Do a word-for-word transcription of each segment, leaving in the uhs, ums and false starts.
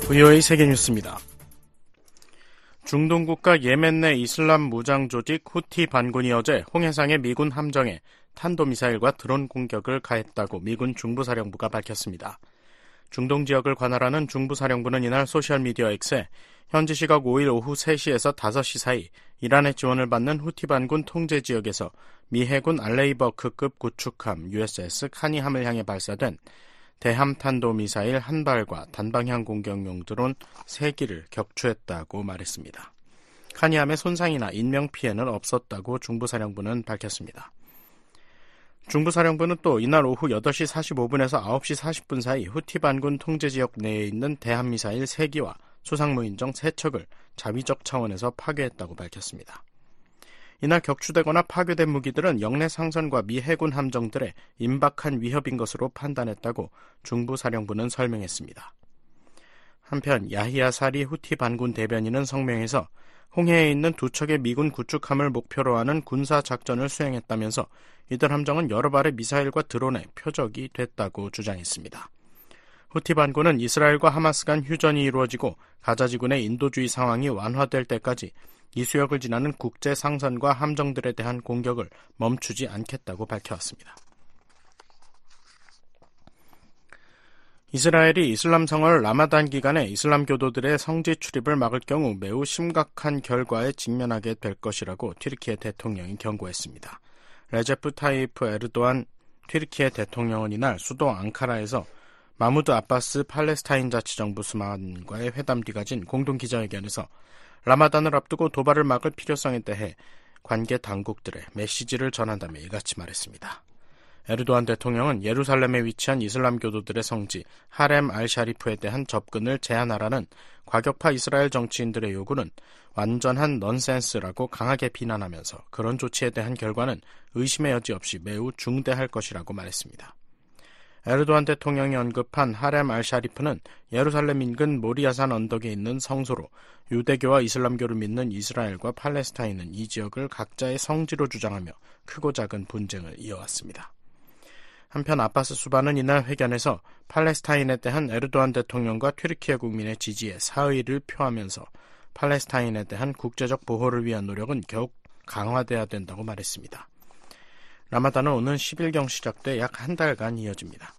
브이오에이 세계뉴스입니다. 중동 국가 예멘 내 이슬람 무장 조직 후티 반군이 어제 홍해상의 미군 함정에 탄도미사일과 드론 공격을 가했다고 미군 중부사령부가 밝혔습니다. 중동 지역을 관할하는 중부사령부는 이날 소셜미디어 X에 현지 시각 오일 오후 세 시에서 다섯 시 사이 이란의 지원을 받는 후티 반군 통제 지역에서 미 해군 알레이버크급 구축함 유에스에스 카니함을 향해 발사된 대함 탄도미사일 한 발과 단방향 공격용 드론 세 기를 격추했다고 말했습니다. 카니함의 손상이나 인명피해는 없었다고 중부사령부는 밝혔습니다. 중부사령부는 또 이날 오후 여덟 시 사십오 분에서 아홉 시 사십 분 사이 후티 반군 통제지역 내에 있는 대함미사일 세 기와 수상무인정 세 척을 자위적 차원에서 파괴했다고 밝혔습니다. 이날 격추되거나 파괴된 무기들은 영내 상선과 미 해군 함정들의 임박한 위협인 것으로 판단했다고 중부사령부는 설명했습니다. 한편 야히야 사리 후티 반군 대변인은 성명에서 홍해에 있는 두 척의 미군 구축함을 목표로 하는 군사작전을 수행했다면서 이들 함정은 여러 발의 미사일과 드론의 표적이 됐다고 주장했습니다. 후티 반군은 이스라엘과 하마스 간 휴전이 이루어지고 가자지군의 인도주의 상황이 완화될 때까지 이 수역을 지나는 국제 상선과 함정들에 대한 공격을 멈추지 않겠다고 밝혀왔습니다. 이스라엘이 이슬람 성월 라마단 기간에 이슬람 교도들의 성지 출입을 막을 경우 매우 심각한 결과에 직면하게 될 것이라고 튀르키예 대통령이 경고했습니다. 레제프 타이프 에르도안 튀르키예 대통령은 이날 수도 앙카라에서 마무드 아바스 팔레스타인 자치정부 수반과의 회담 뒤 가진 공동 기자회견에서 라마단을 앞두고 도발을 막을 필요성에 대해 관계 당국들의 메시지를 전한다며 이같이 말했습니다. 에르도안 대통령은 예루살렘에 위치한 이슬람 교도들의 성지 하렘 알-샤리프에 대한 접근을 제한하라는 과격파 이스라엘 정치인들의 요구는 완전한 넌센스라고 강하게 비난하면서 그런 조치에 대한 결과는 의심의 여지 없이 매우 중대할 것이라고 말했습니다. 에르도안 대통령이 언급한 하렘 알-샤리프는 예루살렘 인근 모리아산 언덕에 있는 성소로 유대교와 이슬람교를 믿는 이스라엘과 팔레스타인은 이 지역을 각자의 성지로 주장하며 크고 작은 분쟁을 이어왔습니다. 한편 아바스 수반은 이날 회견에서 팔레스타인에 대한 에르도안 대통령과 튀르키예 국민의 지지에 사의를 표하면서 팔레스타인에 대한 국제적 보호를 위한 노력은 더욱 강화돼야 된다고 말했습니다. 라마단은 오는 십일경 시작돼 약 한 달간 이어집니다.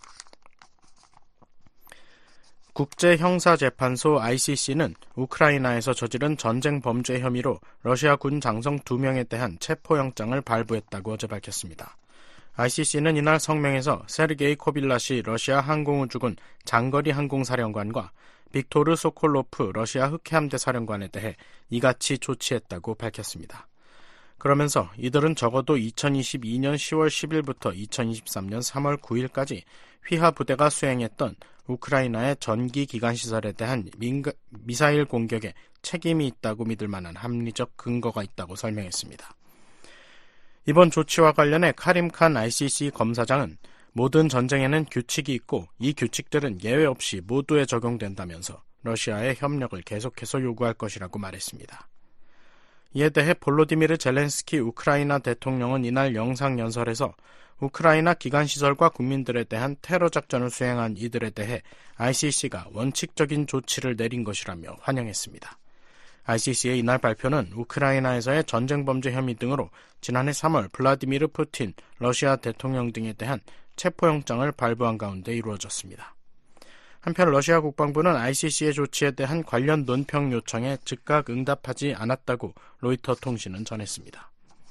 국제형사재판소 아이씨씨는 우크라이나에서 저지른 전쟁 범죄 혐의로 러시아 군 장성 두 명에 대한 체포영장을 발부했다고 어제 밝혔습니다. 아이씨씨는 이날 성명에서 세르게이 코빌라시 러시아 항공우주군 장거리 항공사령관과 빅토르 소콜로프 러시아 흑해함대 사령관에 대해 이같이 조치했다고 밝혔습니다. 그러면서 이들은 적어도 이천이십이년 시월 십일부터 이천이십삼년 삼월 구일까지 휘하 부대가 수행했던 우크라이나의 전기 기관시설에 대한 민가, 미사일 공격에 책임이 있다고 믿을 만한 합리적 근거가 있다고 설명했습니다. 이번 조치와 관련해 카림 칸 아이씨씨 검사장은 모든 전쟁에는 규칙이 있고 이 규칙들은 예외 없이 모두에 적용된다면서 러시아의 협력을 계속해서 요구할 것이라고 말했습니다. 이에 대해 볼로디미르 젤렌스키 우크라이나 대통령은 이날 영상연설에서 우크라이나 기관시설과 국민들에 대한 테러 작전을 수행한 이들에 대해 아이씨씨가 원칙적인 조치를 내린 것이라며 환영했습니다. 아이씨씨의 이날 발표는 우크라이나에서의 전쟁범죄 혐의 등으로 지난해 삼월 블라디미르 푸틴 러시아 대통령 등에 대한 체포영장을 발부한 가운데 이루어졌습니다. 한편 러시아 국방부는 아이씨씨의 조치에 대한 관련 논평 요청에 즉각 응답하지 않았다고 로이터 통신은 전했습니다.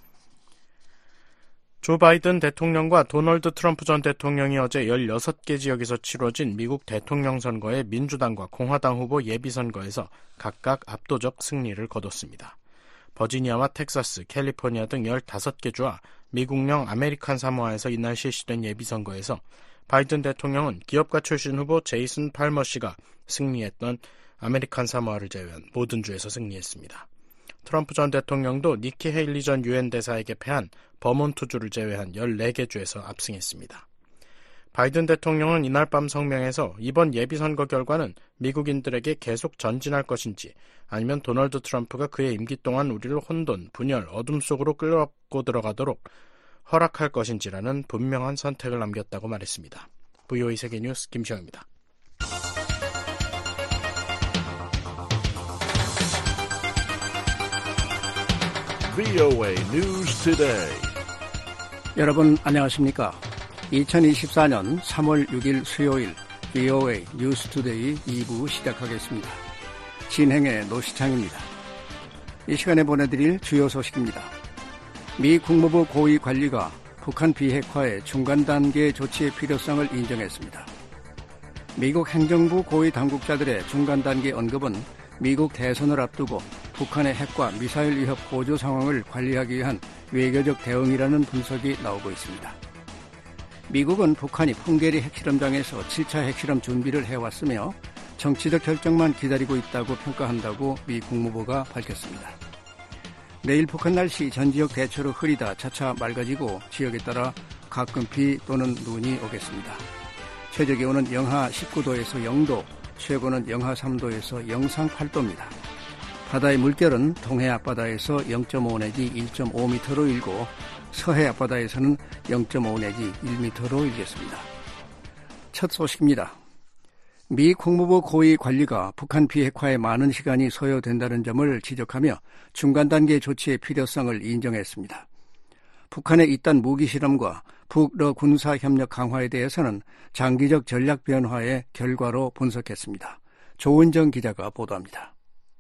조 바이든 대통령과 도널드 트럼프 전 대통령이 어제 열여섯 개 지역에서 치러진 미국 대통령 선거의 민주당과 공화당 후보 예비선거에서 각각 압도적 승리를 거뒀습니다. 버지니아와 텍사스, 캘리포니아 등 열다섯 개 주와 미국령 아메리칸 사모아에서 이날 실시된 예비선거에서 바이든 대통령은 기업가 출신 후보 제이슨 팔머 씨가 승리했던 아메리칸 사모아를 제외한 모든 주에서 승리했습니다. 트럼프 전 대통령도 니키 헤일리 전 유엔 대사에게 패한 버몬트주를 제외한 열네 개 주에서 압승했습니다. 바이든 대통령은 이날 밤 성명에서 이번 예비선거 결과는 미국인들에게 계속 전진할 것인지 아니면 도널드 트럼프가 그의 임기 동안 우리를 혼돈, 분열, 어둠 속으로 끌어안고 들어가도록 허락할 것인지라는 분명한 선택을 남겼다고 말했습니다. 브이오에이 세계뉴스 김시영입니다. 브이오에이 News Today. 여러분 안녕하십니까? 이천이십사년 삼월 육일 수요일 브이오에이 뉴스 투데이 이 부 시작하겠습니다. 진행의 노시창입니다. 이 시간에 보내드릴 주요 소식입니다. 미 국무부 고위 관리가 북한 비핵화의 중간 단계 조치의 필요성을 인정했습니다. 미국 행정부 고위 당국자들의 중간 단계 언급은 미국 대선을 앞두고 북한의 핵과 미사일 위협 고조 상황을 관리하기 위한 외교적 대응이라는 분석이 나오고 있습니다. 미국은 북한이 풍계리 핵실험장에서 칠 차 핵실험 준비를 해왔으며 정치적 결정만 기다리고 있다고 평가한다고 미 국무부가 밝혔습니다. 내일 북한 날씨 전 지역 대체로 흐리다 차차 맑아지고 지역에 따라 가끔 비 또는 눈이 오겠습니다. 최저기온은 영하 십구 도에서 영 도, 최고는 영하 삼 도에서 영상 팔 도입니다. 바다의 물결은 동해 앞바다에서 영 점 오 내지 일 점 오 미터로 일고 서해 앞바다에서는 영 점 오 내지 일 미터로 일겠습니다. 첫 소식입니다. 미 국무부 고위 관리가 북한 비핵화에 많은 시간이 소요된다는 점을 지적하며 중간 단계 조치의 필요성을 인정했습니다. 북한의 이딴 무기 실험과 북러 군사 협력 강화에 대해서는 장기적 전략 변화의 결과로 분석했습니다. 조은정 기자가 보도합니다.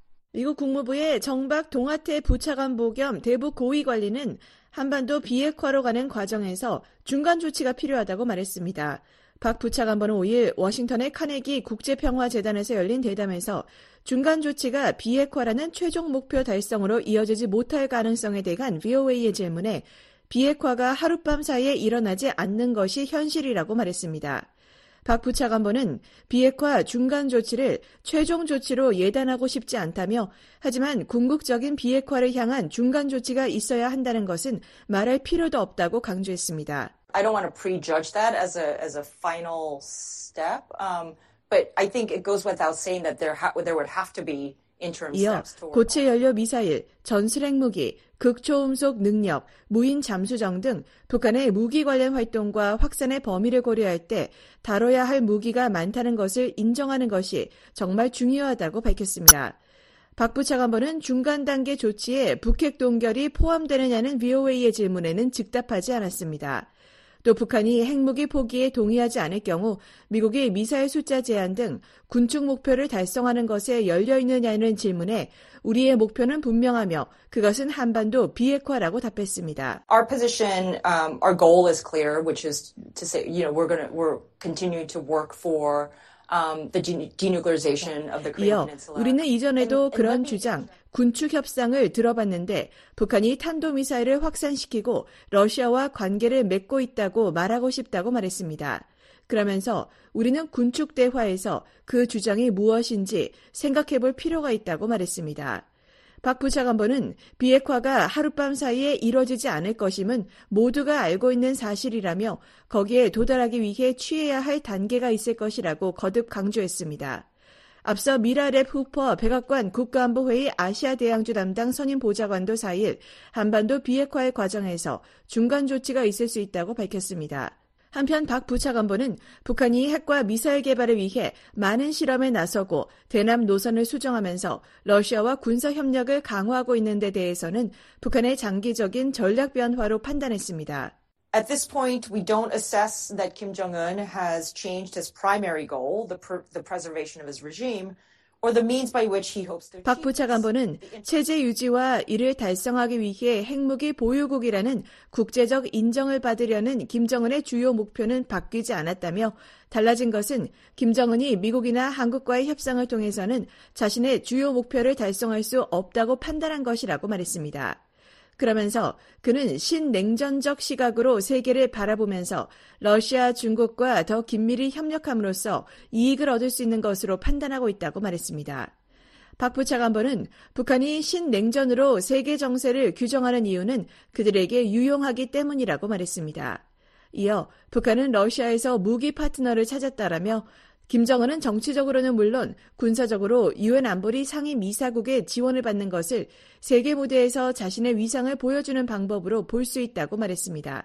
미국 국무부의 정박 동아태 부차관보 겸 대북 고위 관리는 한반도 비핵화로 가는 과정에서 중간 조치가 필요하다고 말했습니다. 박 부차관보는 오일 워싱턴의 카네기 국제평화재단에서 열린 대담에서 중간 조치가 비핵화라는 최종 목표 달성으로 이어지지 못할 가능성에 대한 브이오에이의 질문에 비핵화가 하룻밤 사이에 일어나지 않는 것이 현실이라고 말했습니다. 박 부차관보는 비핵화 중간 조치를 최종 조치로 예단하고 싶지 않다며 하지만 궁극적인 비핵화를 향한 중간 조치가 있어야 한다는 것은 말할 필요도 없다고 강조했습니다. I don't want to prejudge that as a as a final step, um, but I think it goes without saying that there ha- there would have to be interim 이어 steps toward. 고체 연료 미사일, 전술 핵무기, 극초음속 능력, 무인 잠수정 등 북한의 무기 관련 활동과 확산의 범위를 고려할 때 다뤄야 할 무기가 많다는 것을 인정하는 것이 정말 중요하다고 밝혔습니다. 박 부차관보는 중간 단계 조치에 북핵 동결이 포함되느냐는 브이오에이의 질문에는 즉답하지 않았습니다. 또 북한이 핵무기 포기에 동의하지 않을 경우 미국이 미사일 숫자 제한 등 군축 목표를 달성하는 것에 열려 있느냐는 질문에 우리의 목표는 분명하며 그것은 한반도 비핵화라고 답했습니다. Our position, um, our goal is clear, which is to say, you know, we're going to we're continuing to work for um, the denuclearization of the Korean 이어 Peninsula. 우리는 이전에도 그런 주장, 군축 협상을 들어봤는데 북한이 탄도미사일을 확산시키고 러시아와 관계를 맺고 있다고 말하고 싶다고 말했습니다. 그러면서 우리는 군축 대화에서 그 주장이 무엇인지 생각해볼 필요가 있다고 말했습니다. 박 부차관보는 비핵화가 하룻밤 사이에 이뤄지지 않을 것임은 모두가 알고 있는 사실이라며 거기에 도달하기 위해 취해야 할 단계가 있을 것이라고 거듭 강조했습니다. 앞서 미라랩 후퍼 백악관 국가안보회의 아시아 대양주 담당 선임 보좌관도 사일 한반도 비핵화의 과정에서 중간 조치가 있을 수 있다고 밝혔습니다. 한편 박 부차관보는 북한이 핵과 미사일 개발을 위해 많은 실험에 나서고 대남 노선을 수정하면서 러시아와 군사 협력을 강화하고 있는 데 대해서는 북한의 장기적인 전략 변화로 판단했습니다. At this point, we don't assess that Kim Jong-un has changed his primary goal, the, pr- the preservation of his regime, or the means by which he hopes to 박 부차관보는 체제 유지와 이를 달성하기 위해 핵무기 보유국이라는 국제적 인정을 받으려는 김정은의 주요 목표는 바뀌지 않았다며 달라진 것은 김정은이 미국이나 한국과의 협상을 통해서는 자신의 주요 목표를 달성할 수 없다고 판단한 것이라고 말했습니다. 그러면서 그는 신냉전적 시각으로 세계를 바라보면서 러시아, 중국과 더 긴밀히 협력함으로써 이익을 얻을 수 있는 것으로 판단하고 있다고 말했습니다. 박 부차관보는 북한이 신냉전으로 세계 정세를 규정하는 이유는 그들에게 유용하기 때문이라고 말했습니다. 이어 북한은 러시아에서 무기 파트너를 찾았다라며 김정은은 정치적으로는 물론 군사적으로 유엔 안보리 상임 이사국의 지원을 받는 것을 세계 무대에서 자신의 위상을 보여주는 방법으로 볼 수 있다고 말했습니다.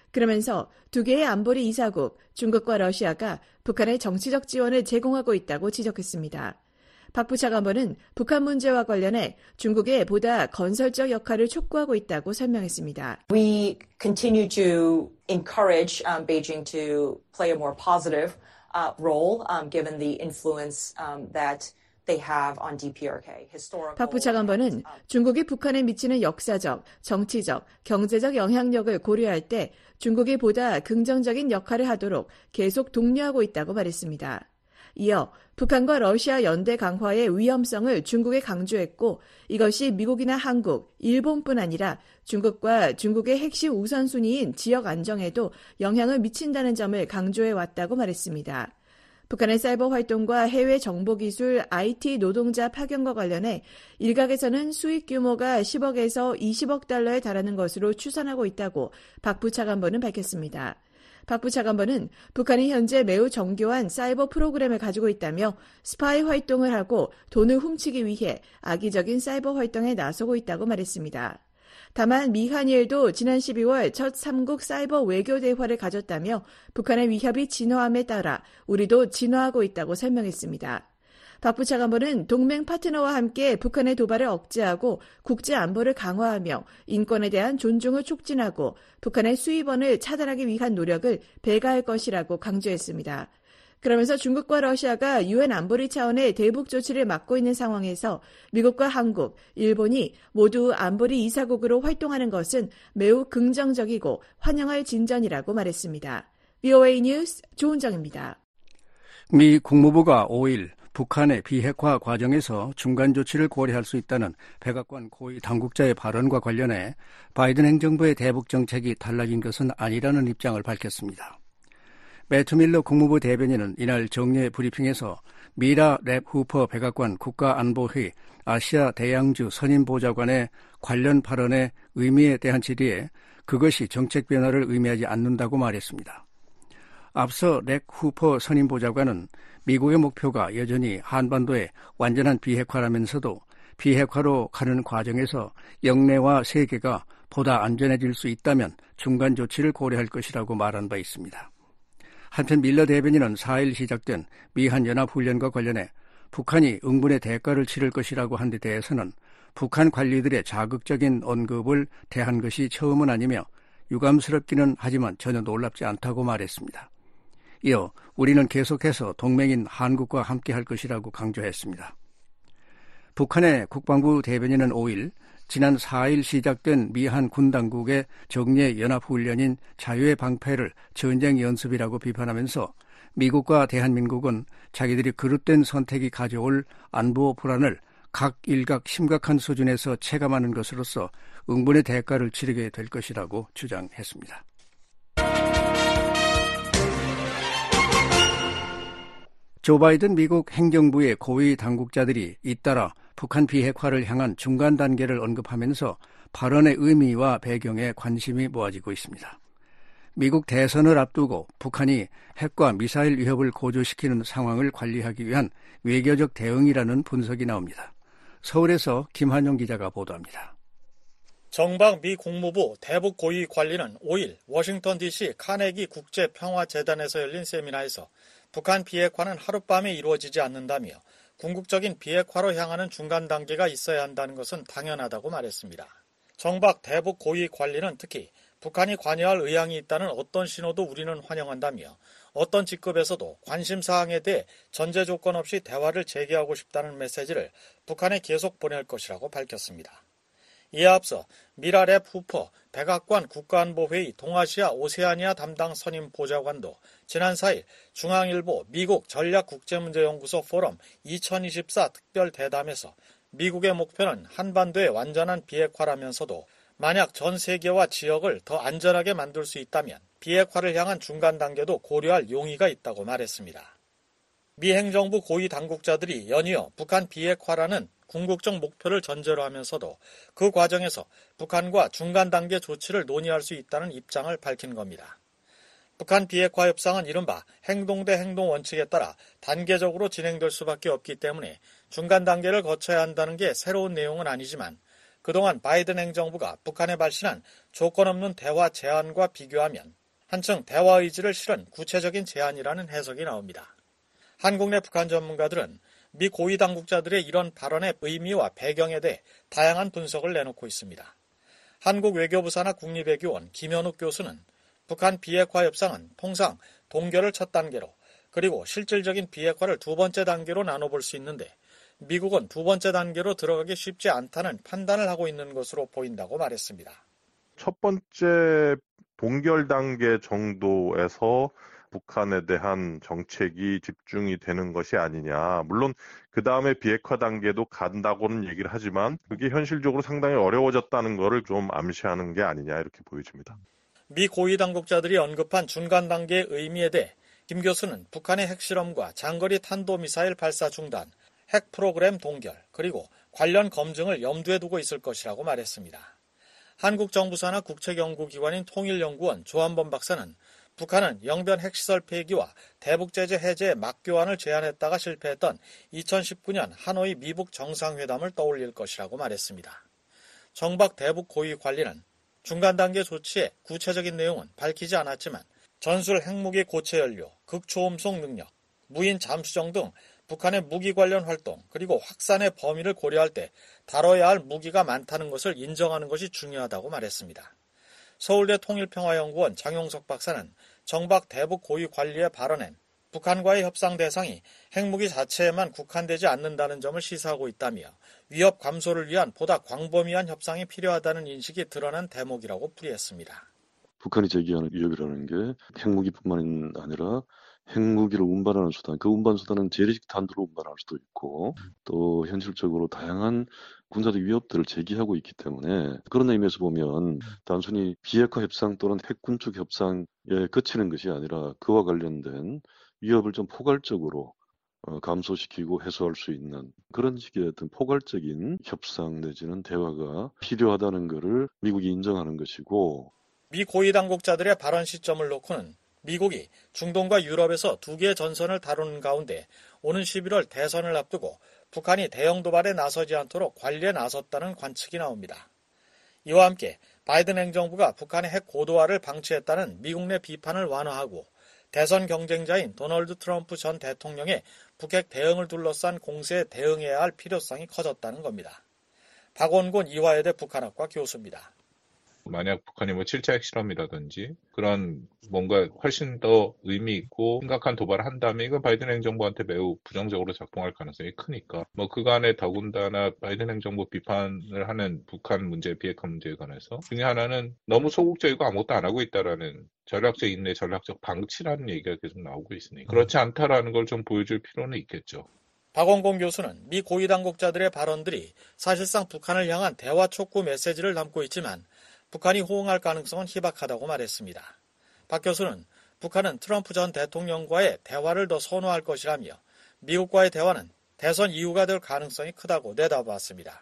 그러면서 두 개의 안보리 이사국, 중국과 러시아가 북한의 정치적 지원을 제공하고 있다고 지적했습니다. 박 부차관보는 북한 문제와 관련해 중국에 보다 건설적 역할을 촉구하고 있다고 설명했습니다. We continue to encourage um, Beijing to play a more positive uh, role um, given the influence um, that they have on 디피아르케이. 박 부차관보는 중국이 북한에 미치는 역사적, 정치적, 경제적 영향력을 고려할 때 중국이 보다 긍정적인 역할을 하도록 계속 독려하고 있다고 말했습니다. 이어 북한과 러시아 연대 강화의 위험성을 중국에 강조했고 이것이 미국이나 한국, 일본뿐 아니라 중국과 중국의 핵심 우선순위인 지역 안정에도 영향을 미친다는 점을 강조해 왔다고 말했습니다. 북한의 사이버 활동과 해외 정보기술 아이티 노동자 파견과 관련해 일각에서는 수익 규모가 십억에서 이십억 달러에 달하는 것으로 추산하고 있다고 박 부차관보는 밝혔습니다. 박 부차관보는 북한이 현재 매우 정교한 사이버 프로그램을 가지고 있다며 스파이 활동을 하고 돈을 훔치기 위해 악의적인 사이버 활동에 나서고 있다고 말했습니다. 다만 미 한일도 지난 십이월 첫 삼국 사이버 외교 대화를 가졌다며 북한의 위협이 진화함에 따라 우리도 진화하고 있다고 설명했습니다. 박 부차관보는 동맹 파트너와 함께 북한의 도발을 억제하고 국제 안보를 강화하며 인권에 대한 존중을 촉진하고 북한의 수입원을 차단하기 위한 노력을 배가할 것이라고 강조했습니다. 그러면서 중국과 러시아가 유엔 안보리 차원의 대북 조치를 맡고 있는 상황에서 미국과 한국, 일본이 모두 안보리 이사국으로 활동하는 것은 매우 긍정적이고 환영할 진전이라고 말했습니다. 브이오에이 뉴스 조은정입니다. 미 국무부가 오일 북한의 비핵화 과정에서 중간 조치를 고려할 수 있다는 백악관 고위 당국자의 발언과 관련해 바이든 행정부의 대북 정책이 달라진 것은 아니라는 입장을 밝혔습니다. 매튜 밀러 국무부 대변인은 이날 정례 브리핑에서 미라 랩 후퍼 백악관 국가안보회 아시아 대양주 선임보좌관의 관련 발언의 의미에 대한 질의에 그것이 정책 변화를 의미하지 않는다고 말했습니다. 앞서 렉 후퍼 선임보좌관은 미국의 목표가 여전히 한반도의 완전한 비핵화라면서도 비핵화로 가는 과정에서 영내와 세계가 보다 안전해질 수 있다면 중간 조치를 고려할 것이라고 말한 바 있습니다. 한편 밀러 대변인은 사일 시작된 미한 연합훈련과 관련해 북한이 응분의 대가를 치를 것이라고 한 데 대해서는 북한 관리들의 자극적인 언급을 대한 것이 처음은 아니며 유감스럽기는 하지만 전혀 놀랍지 않다고 말했습니다. 이어 우리는 계속해서 동맹인 한국과 함께할 것이라고 강조했습니다. 북한의 국방부 대변인은 오일 지난 사일 시작된 미한 군당국의 정례 연합훈련인 자유의 방패를 전쟁 연습이라고 비판하면서 미국과 대한민국은 자기들이 그릇된 선택이 가져올 안보 불안을 각 일각 심각한 수준에서 체감하는 것으로서 응분의 대가를 치르게 될 것이라고 주장했습니다. 조 바이든 미국 행정부의 고위 당국자들이 잇따라 북한 비핵화를 향한 중간 단계를 언급하면서 발언의 의미와 배경에 관심이 모아지고 있습니다. 미국 대선을 앞두고 북한이 핵과 미사일 위협을 고조시키는 상황을 관리하기 위한 외교적 대응이라는 분석이 나옵니다. 서울에서 김한용 기자가 보도합니다. 정박 미 국무부 대북 고위 관리는 오일 워싱턴 디씨 카네기 국제평화재단에서 열린 세미나에서 북한 비핵화는 하룻밤에 이루어지지 않는다며 궁극적인 비핵화로 향하는 중간 단계가 있어야 한다는 것은 당연하다고 말했습니다. 정박 대북 고위 관리는 특히 북한이 관여할 의향이 있다는 어떤 신호도 우리는 환영한다며 어떤 직급에서도 관심사항에 대해 전제 조건 없이 대화를 재개하고 싶다는 메시지를 북한에 계속 보낼 것이라고 밝혔습니다. 이에 앞서 미라랩 후퍼 백악관 국가안보회의 동아시아 오세아니아 담당 선임 보좌관도 지난 사일 중앙일보 미국 전략국제문제연구소 포럼 이천이십사 특별 대담에서 미국의 목표는 한반도의 완전한 비핵화라면서도 만약 전 세계와 지역을 더 안전하게 만들 수 있다면 비핵화를 향한 중간 단계도 고려할 용의가 있다고 말했습니다. 미 행정부 고위 당국자들이 연이어 북한 비핵화라는 궁극적 목표를 전제로 하면서도 그 과정에서 북한과 중간 단계 조치를 논의할 수 있다는 입장을 밝힌 겁니다. 북한 비핵화 협상은 이른바 행동 대 행동 원칙에 따라 단계적으로 진행될 수밖에 없기 때문에 중간 단계를 거쳐야 한다는 게 새로운 내용은 아니지만 그동안 바이든 행정부가 북한에 발신한 조건 없는 대화 제안과 비교하면 한층 대화 의지를 실은 구체적인 제안이라는 해석이 나옵니다. 한국 내 북한 전문가들은 미 고위 당국자들의 이런 발언의 의미와 배경에 대해 다양한 분석을 내놓고 있습니다. 한국 외교부 산하 국립외교원 김현욱 교수는 북한 비핵화 협상은 통상 동결을 첫 단계로 그리고 실질적인 비핵화를 두 번째 단계로 나눠볼 수 있는데 미국은 두 번째 단계로 들어가기 쉽지 않다는 판단을 하고 있는 것으로 보인다고 말했습니다. 첫 번째 동결 단계 정도에서 북한에 대한 정책이 집중이 되는 것이 아니냐. 물론 그 다음에 비핵화 단계도 간다고는 얘기를 하지만 그게 현실적으로 상당히 어려워졌다는 것을 좀 암시하는 게 아니냐 이렇게 보여집니다. 미 고위 당국자들이 언급한 중간 단계의 의미에 대해 김 교수는 북한의 핵실험과 장거리 탄도미사일 발사 중단, 핵 프로그램 동결, 그리고 관련 검증을 염두에 두고 있을 것이라고 말했습니다. 한국 정부 산하 국책연구기관인 통일연구원 조한범 박사는 북한은 영변 핵시설 폐기와 대북제재 해제의 막교환을 제안했다가 실패했던 이천십구 년 하노이 미북 정상회담을 떠올릴 것이라고 말했습니다. 정박 대북 고위 관리는 중간 단계 조치의 구체적인 내용은 밝히지 않았지만 전술 핵무기 고체 연료, 극초음속 능력, 무인 잠수정 등 북한의 무기 관련 활동 그리고 확산의 범위를 고려할 때 다뤄야 할 무기가 많다는 것을 인정하는 것이 중요하다고 말했습니다. 서울대 통일평화연구원 장용석 박사는 정박 대북 고위 관리의 발언엔 북한과의 협상 대상이 핵무기 자체에만 국한되지 않는다는 점을 시사하고 있다며 위협 감소를 위한 보다 광범위한 협상이 필요하다는 인식이 드러난 대목이라고 풀이했습니다. 북한이 제기하는 위협이라는 게 핵무기뿐만 아니라 핵무기를 운반하는 수단, 그 운반 수단은 재래식 탄두로 운반할 수도 있고 또 현실적으로 다양한 군사적 위협들을 제기하고 있기 때문에 그런 의미에서 보면 단순히 비핵화 협상 또는 핵군축 협상에 그치는 것이 아니라 그와 관련된 위협을 좀 포괄적으로 감소시키고 해소할 수 있는 그런 식의 어떤 포괄적인 협상 내지는 대화가 필요하다는 것을 미국이 인정하는 것이고 미 고위 당국자들의 발언 시점을 놓고는 미국이 중동과 유럽에서 두 개의 전선을 다루는 가운데 오는 십일월 대선을 앞두고 북한이 대형 도발에 나서지 않도록 관리에 나섰다는 관측이 나옵니다. 이와 함께 바이든 행정부가 북한의 핵 고도화를 방치했다는 미국 내 비판을 완화하고 대선 경쟁자인 도널드 트럼프 전 대통령의 북핵 대응을 둘러싼 공세에 대응해야 할 필요성이 커졌다는 겁니다. 박원곤 이화여대 북한학과 교수입니다. 만약 북한이 뭐 칠 차 핵실험이라든지 그런 뭔가 훨씬 더 의미 있고 심각한 도발을 한다면 이건 바이든 행정부한테 매우 부정적으로 작동할 가능성이 크니까 뭐 그간에 더군다나 바이든 행정부 비판을 하는 북한 문제, 비핵화 문제에 관해서 중에 하나는 너무 소극적이고 아무것도 안 하고 있다라는 전략적 인내, 전략적 방치라는 얘기가 계속 나오고 있으니 그렇지 않다라는 걸 좀 보여줄 필요는 있겠죠. 박원공 교수는 미 고위 당국자들의 발언들이 사실상 북한을 향한 대화 촉구 메시지를 담고 있지만 북한이 호응할 가능성은 희박하다고 말했습니다. 박 교수는 북한은 트럼프 전 대통령과의 대화를 더 선호할 것이라며 미국과의 대화는 대선 이유가 될 가능성이 크다고 내다봤습니다.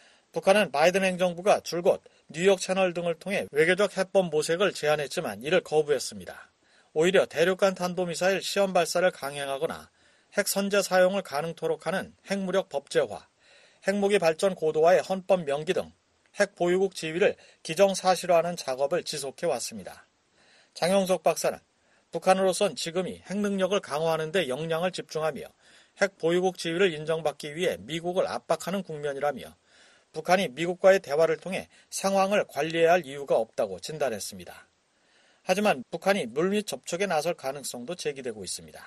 북한은 바이든 행정부가 줄곧 뉴욕 채널 등을 통해 외교적 해법 모색을 제안했지만 이를 거부했습니다. 오히려 대륙간 탄도미사일 시험 발사를 강행하거나 핵 선제 사용을 가능토록 하는 핵무력 법제화, 핵무기 발전 고도화의 헌법 명기 등 핵 보유국 지위를 기정사실화하는 작업을 지속해 왔습니다. 장용석 박사는 북한으로선 지금이 핵 능력을 강화하는 데 역량을 집중하며 핵 보유국 지위를 인정받기 위해 미국을 압박하는 국면이라며 북한이 미국과의 대화를 통해 상황을 관리해야 할 이유가 없다고 진단했습니다. 하지만 북한이 물밑 접촉에 나설 가능성도 제기되고 있습니다.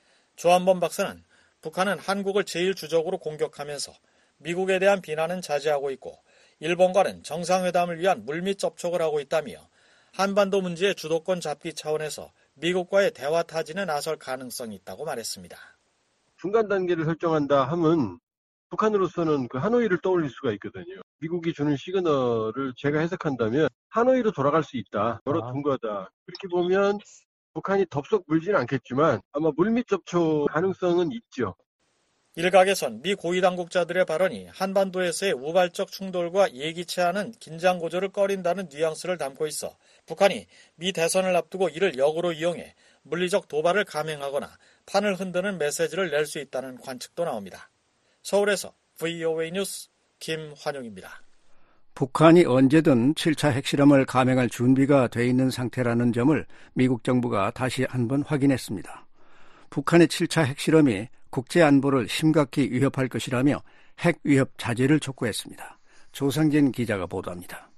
조한범 박사는 북한은 한국을 제일 주적으로 공격하면서 미국에 대한 비난은 자제하고 있고 일본과는 정상회담을 위한 물밑 접촉을 하고 있다며 한반도 문제의 주도권 잡기 차원에서 미국과의 대화 타진에 나설 가능성이 있다고 말했습니다. 중간 단계를 설정한다 하면 북한으로서는 그 하노이를 떠올릴 수가 있거든요. 미국이 주는 시그널을 제가 해석한다면 하노이로 돌아갈 수 있다. 열어둔 거다. 그렇게 보면 북한이 덥석 물지는 않겠지만 아마 물밑 접촉 가능성은 있죠. 일각에선 미 고위 당국자들의 발언이 한반도에서의 우발적 충돌과 예기치 않은 긴장 고조를 꺼린다는 뉘앙스를 담고 있어 북한이 미 대선을 앞두고 이를 역으로 이용해 물리적 도발을 감행하거나 판을 흔드는 메시지를 낼 수 있다는 관측도 나옵니다. 서울에서 브이오에이 뉴스 김환용입니다. 북한이 언제든 칠 차 핵실험을 감행할 준비가 돼 있는 상태라는 점을 미국 정부가 다시 한번 확인했습니다. 북한의 칠 차 핵실험이 국제 안보를 심각히 위협할 것이라며 핵 위협 자제를 촉구했습니다. 조상진 기자가 보도합니다.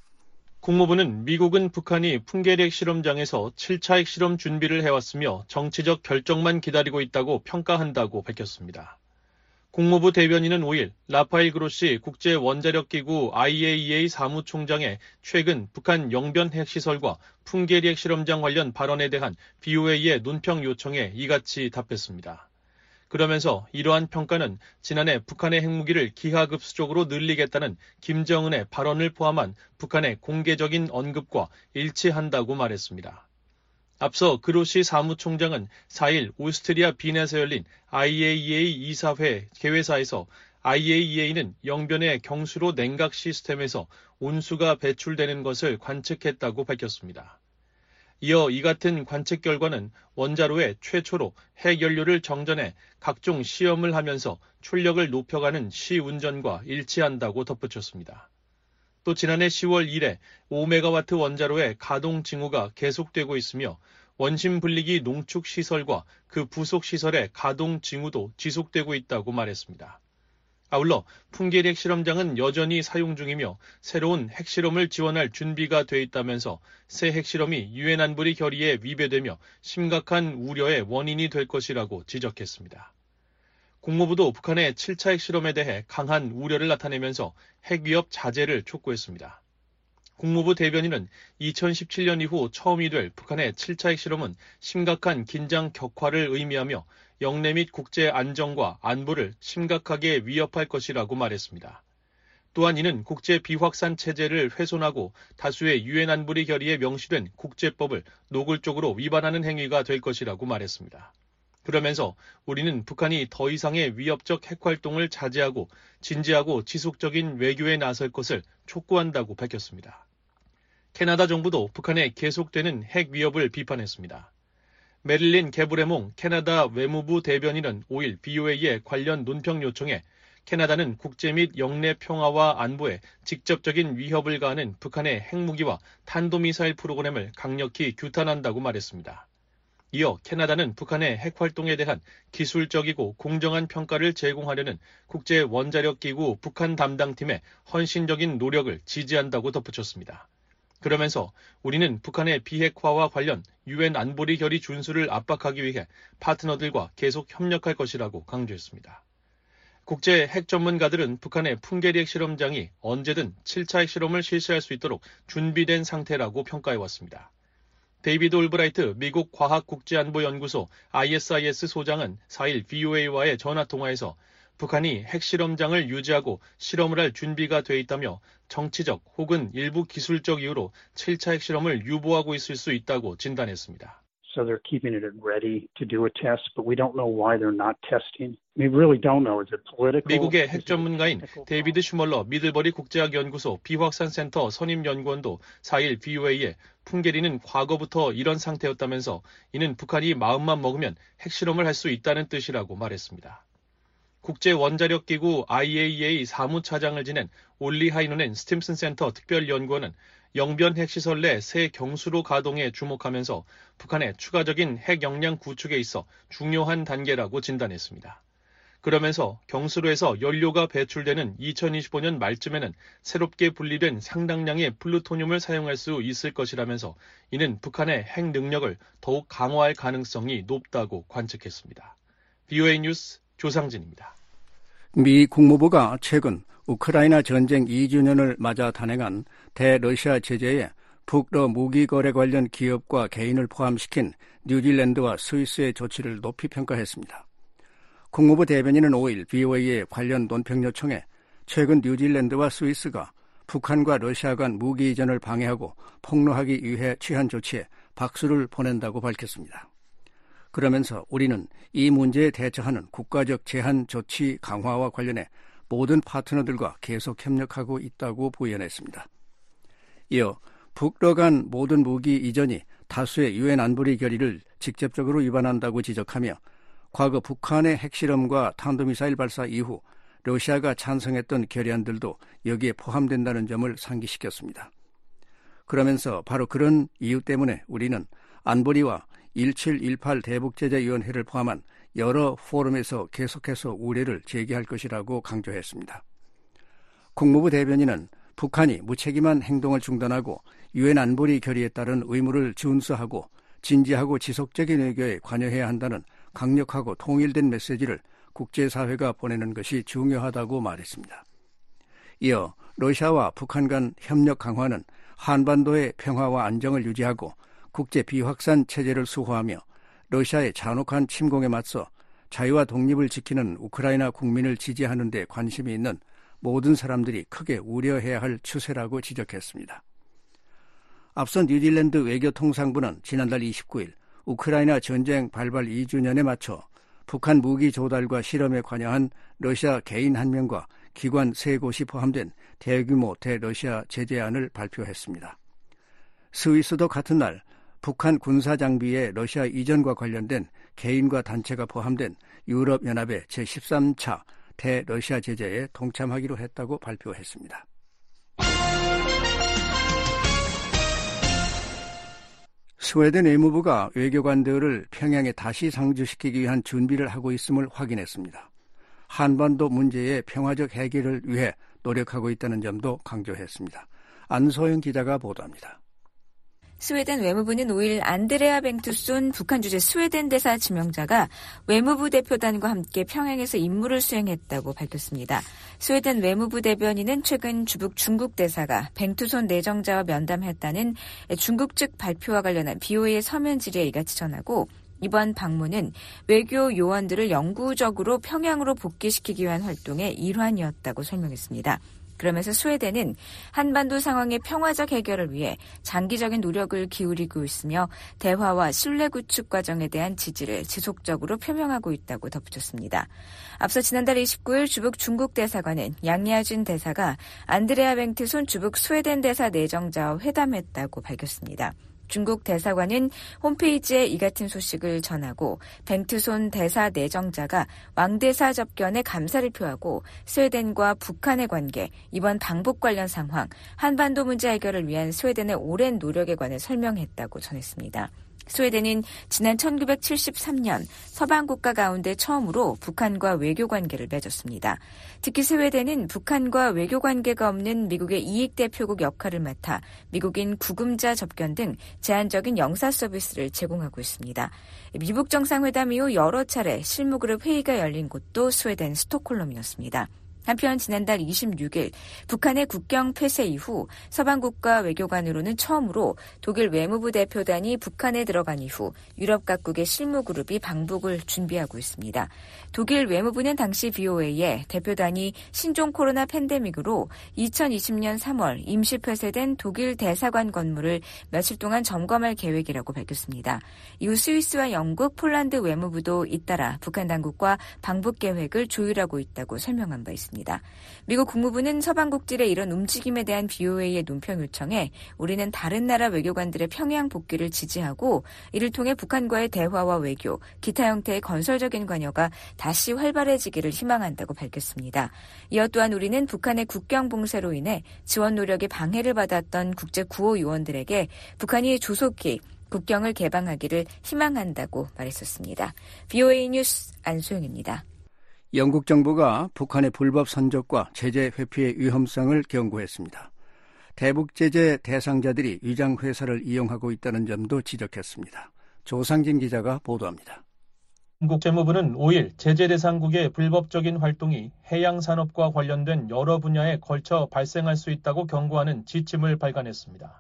국무부는 미국은 북한이 풍계리 핵실험장에서 칠 차 핵실험 준비를 해왔으며 정치적 결정만 기다리고 있다고 평가한다고 밝혔습니다. 국무부 대변인은 오일 라파엘 그로시 국제원자력기구 아이에이이에이 사무총장의 최근 북한 영변 핵시설과 풍계리 핵실험장 관련 발언에 대한 브이오에이의 논평 요청에 이같이 답했습니다. 그러면서 이러한 평가는 지난해 북한의 핵무기를 기하급수적으로 늘리겠다는 김정은의 발언을 포함한 북한의 공개적인 언급과 일치한다고 말했습니다. 앞서 그로시 사무총장은 사일 오스트리아 빈에서 열린 아이에이이에이 이사회 개회사에서 아이에이이에이는 영변의 경수로 냉각 시스템에서 온수가 배출되는 것을 관측했다고 밝혔습니다. 이어 이 같은 관측 결과는 원자로에 최초로 핵연료를 정전해 각종 시험을 하면서 출력을 높여가는 시운전과 일치한다고 덧붙였습니다. 또 지난해 시월 일일에 오 메가와트 원자로의 가동 징후가 계속되고 있으며 원심 분리기 농축 시설과 그 부속 시설의 가동 징후도 지속되고 있다고 말했습니다. 아울러 풍계리 핵실험장은 여전히 사용 중이며 새로운 핵실험을 지원할 준비가 돼 있다면서 새 핵실험이 유엔 안보리 결의에 위배되며 심각한 우려의 원인이 될 것이라고 지적했습니다. 국무부도 북한의 칠 차 핵실험에 대해 강한 우려를 나타내면서 핵위협 자제를 촉구했습니다. 국무부 대변인은 이천십칠 년 이후 처음이 될 북한의 칠 차 핵실험은 심각한 긴장 격화를 의미하며 영내 및 국제 안정과 안보를 심각하게 위협할 것이라고 말했습니다. 또한 이는 국제 비확산 체제를 훼손하고 다수의 유엔 안보리 결의에 명시된 국제법을 노골적으로 위반하는 행위가 될 것이라고 말했습니다. 그러면서 우리는 북한이 더 이상의 위협적 핵활동을 자제하고 진지하고 지속적인 외교에 나설 것을 촉구한다고 밝혔습니다. 캐나다 정부도 북한의 계속되는 핵 위협을 비판했습니다. 메릴린 게브레몽 캐나다 외무부 대변인은 오일 브이오에이의 관련 논평 요청에 캐나다는 국제 및 영내 평화와 안보에 직접적인 위협을 가하는 북한의 핵무기와 탄도미사일 프로그램을 강력히 규탄한다고 말했습니다. 이어 캐나다는 북한의 핵활동에 대한 기술적이고 공정한 평가를 제공하려는 국제원자력기구 북한 담당팀의 헌신적인 노력을 지지한다고 덧붙였습니다. 그러면서 우리는 북한의 비핵화와 관련 유엔 안보리 결의 준수를 압박하기 위해 파트너들과 계속 협력할 것이라고 강조했습니다. 국제 핵 전문가들은 북한의 풍계리 핵실험장이 언제든 칠 차 핵실험을 실시할 수 있도록 준비된 상태라고 평가해왔습니다. 데이비드 올브라이트 미국 과학국제안보연구소 아이에스아이에스 소장은 사일 브이오에이와의 전화통화에서 북한이 핵실험장을 유지하고 실험을 할 준비가 돼 있다며 정치적 혹은 일부 기술적 이유로 칠 차 핵실험을 유보하고 있을 수 있다고 진단했습니다. So they're keeping it ready to do a test, but we don't know why they're not testing. We really don't know. Is it political? 미국의 핵 전문가인 데이비드 슈멀러 미들버리 국제학연구소 비확산센터 선임연구원도 사일 브이오에이에 풍계리는 과거부터 이런 상태였다면서 이는 북한이 마음만 먹으면 핵실험을 할 수 있다는 뜻이라고 말했습니다. 국제원자력기구 아이에이이에이 사무차장을 지낸 올리 하이노넨 스팀슨 센터 특별연구원은 영변 핵시설 내 새 경수로 가동에 주목하면서 북한의 추가적인 핵 역량 구축에 있어 중요한 단계라고 진단했습니다. 그러면서 경수로에서 연료가 배출되는 이천이십오 년 말쯤에는 새롭게 분리된 상당량의 플루토늄을 사용할 수 있을 것이라면서 이는 북한의 핵 능력을 더욱 강화할 가능성이 높다고 관측했습니다. 브이오에이 뉴스 조상진입니다. 미 국무부가 최근 우크라이나 전쟁 이 주년을 맞아 단행한 대러시아 제재에 북러 무기 거래 관련 기업과 개인을 포함시킨 뉴질랜드와 스위스의 조치를 높이 평가했습니다. 국무부 대변인은 오일 브이오에이의 관련 논평 요청에 최근 뉴질랜드와 스위스가 북한과 러시아 간 무기 이전을 방해하고 폭로하기 위해 취한 조치에 박수를 보낸다고 밝혔습니다. 그러면서 우리는 이 문제에 대처하는 국가적 제한 조치 강화와 관련해 모든 파트너들과 계속 협력하고 있다고 부연했습니다. 이어 북러 간 모든 무기 이전이 다수의 유엔 안보리 결의를 직접적으로 위반한다고 지적하며 과거 북한의 핵실험과 탄도미사일 발사 이후 러시아가 찬성했던 결의안들도 여기에 포함된다는 점을 상기시켰습니다. 그러면서 바로 그런 이유 때문에 우리는 안보리와 천칠백십팔 대북제재위원회를 포함한 여러 포럼에서 계속해서 우려를 제기할 것이라고 강조했습니다. 국무부 대변인은 북한이 무책임한 행동을 중단하고 유엔 안보리 결의에 따른 의무를 준수하고 진지하고 지속적인 외교에 관여해야 한다는 강력하고 통일된 메시지를 국제사회가 보내는 것이 중요하다고 말했습니다. 이어 러시아와 북한 간 협력 강화는 한반도의 평화와 안정을 유지하고 국제 비확산 체제를 수호하며 러시아의 잔혹한 침공에 맞서 자유와 독립을 지키는 우크라이나 국민을 지지하는 데 관심이 있는 모든 사람들이 크게 우려해야 할 추세라고 지적했습니다. 앞서 뉴질랜드 외교통상부는 지난달 이십구일 우크라이나 전쟁 발발 이 주년에 맞춰 북한 무기 조달과 실험에 관여한 러시아 개인 한 명과 기관 세 곳이 포함된 대규모 대러시아 제재안을 발표했습니다. 스위스도 같은 날 북한 군사 장비의 러시아 이전과 관련된 개인과 단체가 포함된 유럽연합의 제십삼 차 대러시아 제재에 동참하기로 했다고 발표했습니다. 스웨덴 외무부가 외교관들을 평양에 다시 상주시키기 위한 준비를 하고 있음을 확인했습니다. 한반도 문제의 평화적 해결을 위해 노력하고 있다는 점도 강조했습니다. 안소영 기자가 보도합니다. 스웨덴 외무부는 오일 안드레아 뱅투손 북한 주재 스웨덴 대사 지명자가 외무부 대표단과 함께 평양에서 임무를 수행했다고 밝혔습니다. 스웨덴 외무부 대변인은 최근 주북 중국 대사가 뱅투손 내정자와 면담했다는 중국 측 발표와 관련한 비오에이의 서면 질의에 이같이 전하고 이번 방문은 외교 요원들을 영구적으로 평양으로 복귀시키기 위한 활동의 일환이었다고 설명했습니다. 그러면서 스웨덴은 한반도 상황의 평화적 해결을 위해 장기적인 노력을 기울이고 있으며 대화와 신뢰 구축 과정에 대한 지지를 지속적으로 표명하고 있다고 덧붙였습니다. 앞서 지난달 이십구일 주북 중국 대사관은 양야준 대사가 안드레아 뱅트손 주북 스웨덴 대사 내정자와 회담했다고 밝혔습니다. 중국 대사관은 홈페이지에 이 같은 소식을 전하고 뱅트손 대사 내정자가 왕대사 접견에 감사를 표하고 스웨덴과 북한의 관계, 이번 방북 관련 상황, 한반도 문제 해결을 위한 스웨덴의 오랜 노력에 관해 설명했다고 전했습니다. 스웨덴은 지난 천구백칠십삼 년 서방 국가 가운데 처음으로 북한과 외교 관계를 맺었습니다. 특히 스웨덴은 북한과 외교 관계가 없는 미국의 이익 대표국 역할을 맡아 미국인 구금자 접견 등 제한적인 영사 서비스를 제공하고 있습니다. 미북 정상회담 이후 여러 차례 실무그룹 회의가 열린 곳도 스웨덴 스톡홀름이었습니다. 한편 지난달 이십육일 북한의 국경 폐쇄 이후 서방 국가 외교관으로는 처음으로 독일 외무부 대표단이 북한에 들어간 이후 유럽 각국의 실무그룹이 방북을 준비하고 있습니다. 독일 외무부는 당시 비오에이에 대표단이 신종 코로나 팬데믹으로 이천이십년 삼월 임시 폐쇄된 독일 대사관 건물을 며칠 동안 점검할 계획이라고 밝혔습니다. 이후 스위스와 영국, 폴란드 외무부도 잇따라 북한 당국과 방북 계획을 조율하고 있다고 설명한 바 있습니다. 미국 국무부는 서방국들의 이런 움직임에 대한 비오에이의 논평 요청에 우리는 다른 나라 외교관들의 평양 복귀를 지지하고 이를 통해 북한과의 대화와 외교, 기타 형태의 건설적인 관여가 다시 활발해지기를 희망한다고 밝혔습니다. 이어 또한 우리는 북한의 국경 봉쇄로 인해 지원 노력에 방해를 받았던 국제 구호 요원들에게 북한이 조속히 국경을 개방하기를 희망한다고 말했었습니다. 비오에이 뉴스 안소영입니다. 영국 정부가 북한의 불법 선적과 제재 회피의 위험성을 경고했습니다. 대북 제재 대상자들이 위장 회사를 이용하고 있다는 점도 지적했습니다. 조상진 기자가 보도합니다. 영국 재무부는 오일 제재 대상국의 불법적인 활동이 해양산업과 관련된 여러 분야에 걸쳐 발생할 수 있다고 경고하는 지침을 발간했습니다.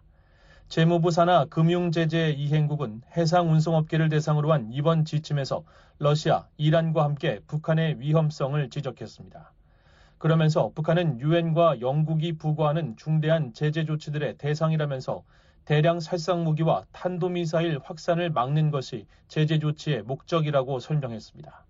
재무부 산하 금융제재 이행국은 해상운송업계를 대상으로 한 이번 지침에서 러시아, 이란과 함께 북한의 위험성을 지적했습니다. 그러면서 북한은 유엔과 영국이 부과하는 중대한 제재 조치들의 대상이라면서 대량 살상무기와 탄도미사일 확산을 막는 것이 제재 조치의 목적이라고 설명했습니다.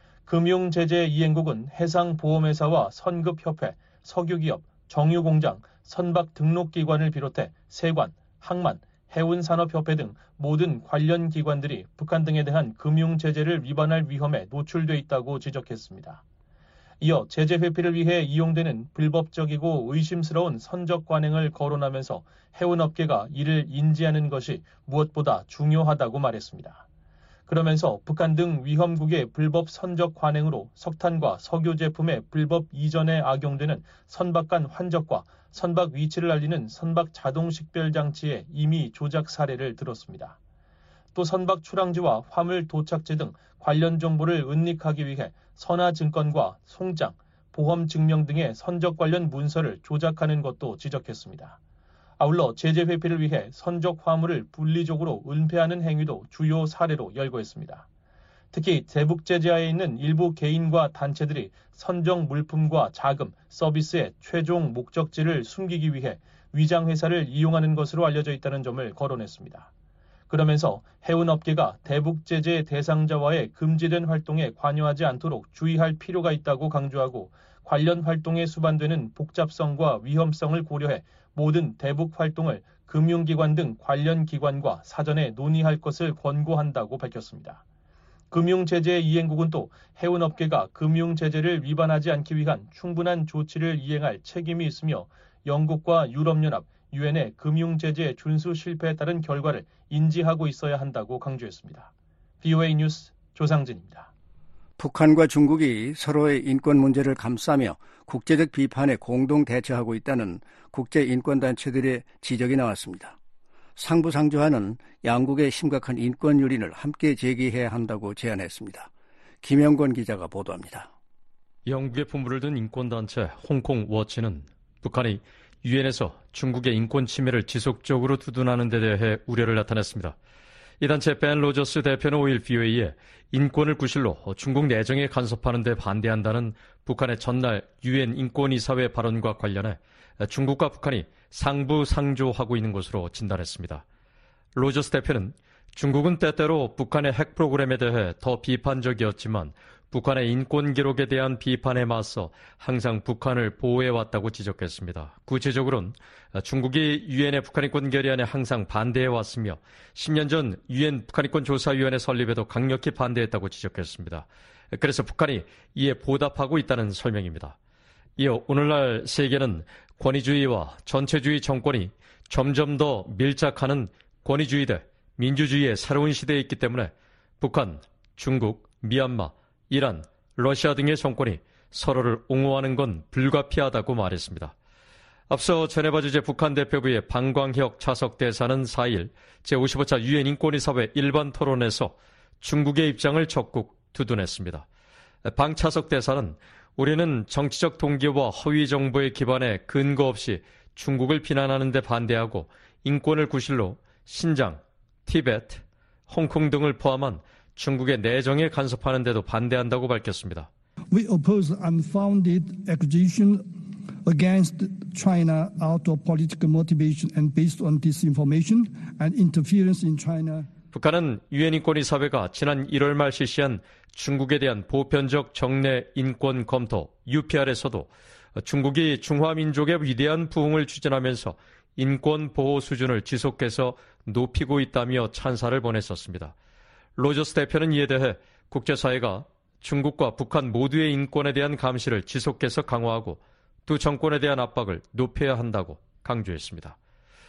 금융제재 이행국은 해상보험회사와 선급협회, 석유기업, 정유공장, 선박등록기관을 비롯해 세관, 항만, 해운산업협회 등 모든 관련 기관들이 북한 등에 대한 금융제재를 위반할 위험에 노출돼 있다고 지적했습니다. 이어 제재 회피를 위해 이용되는 불법적이고 의심스러운 선적 관행을 거론하면서 해운업계가 이를 인지하는 것이 무엇보다 중요하다고 말했습니다. 그러면서 북한 등 위험국의 불법 선적 관행으로 석탄과 석유 제품의 불법 이전에 악용되는 선박 간 환적과 선박 위치를 알리는 선박 자동 식별 장치의 임의 조작 사례를 들었습니다. 또 선박 출항지와 화물 도착지 등 관련 정보를 은닉하기 위해 선화증권과 송장, 보험 증명 등의 선적 관련 문서를 조작하는 것도 지적했습니다. 아울러 제재 회피를 위해 선적 화물을 분리적으로 은폐하는 행위도 주요 사례로 열거했습니다. 특히 대북 제재하에 있는 일부 개인과 단체들이 선정 물품과 자금, 서비스의 최종 목적지를 숨기기 위해 위장회사를 이용하는 것으로 알려져 있다는 점을 거론했습니다. 그러면서 해운업계가 대북 제재 대상자와의 금지된 활동에 관여하지 않도록 주의할 필요가 있다고 강조하고 관련 활동에 수반되는 복잡성과 위험성을 고려해 모든 대북 활동을 금융기관 등 관련 기관과 사전에 논의할 것을 권고한다고 밝혔습니다. 금융제재 이행국은 또 해운업계가 금융제재를 위반하지 않기 위한 충분한 조치를 이행할 책임이 있으며 영국과 유럽연합, 유엔의 금융제재 준수 실패에 따른 결과를 인지하고 있어야 한다고 강조했습니다. 브이오에이 뉴스 조상진입니다. 북한과 중국이 서로의 인권 문제를 감싸며 국제적 비판에 공동 대처하고 있다는 국제인권단체들의 지적이 나왔습니다. 상부상조하는 양국의 심각한 인권 유린을 함께 제기해야 한다고 제안했습니다. 김영권 기자가 보도합니다. 영국의 품부를 든 인권단체 홍콩 워치는 북한이 유엔에서 중국의 인권 침해를 지속적으로 두둔하는 데 대해 우려를 나타냈습니다. 이 단체 벤 로저스 대표는 오일 브이오에이에 인권을 구실로 중국 내정에 간섭하는 데 반대한다는 북한의 전날 유엔 인권이사회 발언과 관련해 중국과 북한이 상부상조하고 있는 것으로 진단했습니다. 로저스 대표는 중국은 때때로 북한의 핵 프로그램에 대해 더 비판적이었지만 북한의 인권 기록에 대한 비판에 맞서 항상 북한을 보호해왔다고 지적했습니다. 구체적으로는 중국이 유엔의 북한인권 결의안에 항상 반대해왔으며 십 년 전 유엔 북한인권조사위원회 설립에도 강력히 반대했다고 지적했습니다. 그래서 북한이 이에 보답하고 있다는 설명입니다. 이어 오늘날 세계는 권위주의와 전체주의 정권이 점점 더 밀착하는 권위주의 대 민주주의의 새로운 시대에 있기 때문에 북한, 중국, 미얀마, 이란, 러시아 등의 정권이 서로를 옹호하는 건 불가피하다고 말했습니다. 앞서 제네바 주재 북한 대표부의 방광혁 차석 대사는 사 일 제오십오 차 유엔 인권이사회 일반 토론에서 중국의 입장을 적극 두둔했습니다. 방 차석 대사는 우리는 정치적 동기와 허위 정보에 기반해 근거 없이 중국을 비난하는 데 반대하고 인권을 구실로 신장, 티베트, 홍콩 등을 포함한 중국의 내정에 간섭하는 데도 반대한다고 밝혔습니다. We oppose unfounded accusation against China out of political motivation and based on disinformation and interference in China. 북한은 유엔 인권이사회가 지난 일월 말 실시한 중국에 대한 보편적 정례 인권 검토 유피알에서도 중국이 중화민족의 위대한 부흥을 추진하면서 인권 보호 수준을 지속해서 높이고 있다며 찬사를 보냈었습니다. 로저스 대표는 이에 대해 국제사회가 중국과 북한 모두의 인권에 대한 감시를 지속해서 강화하고 두 정권에 대한 압박을 높여야 한다고 강조했습니다.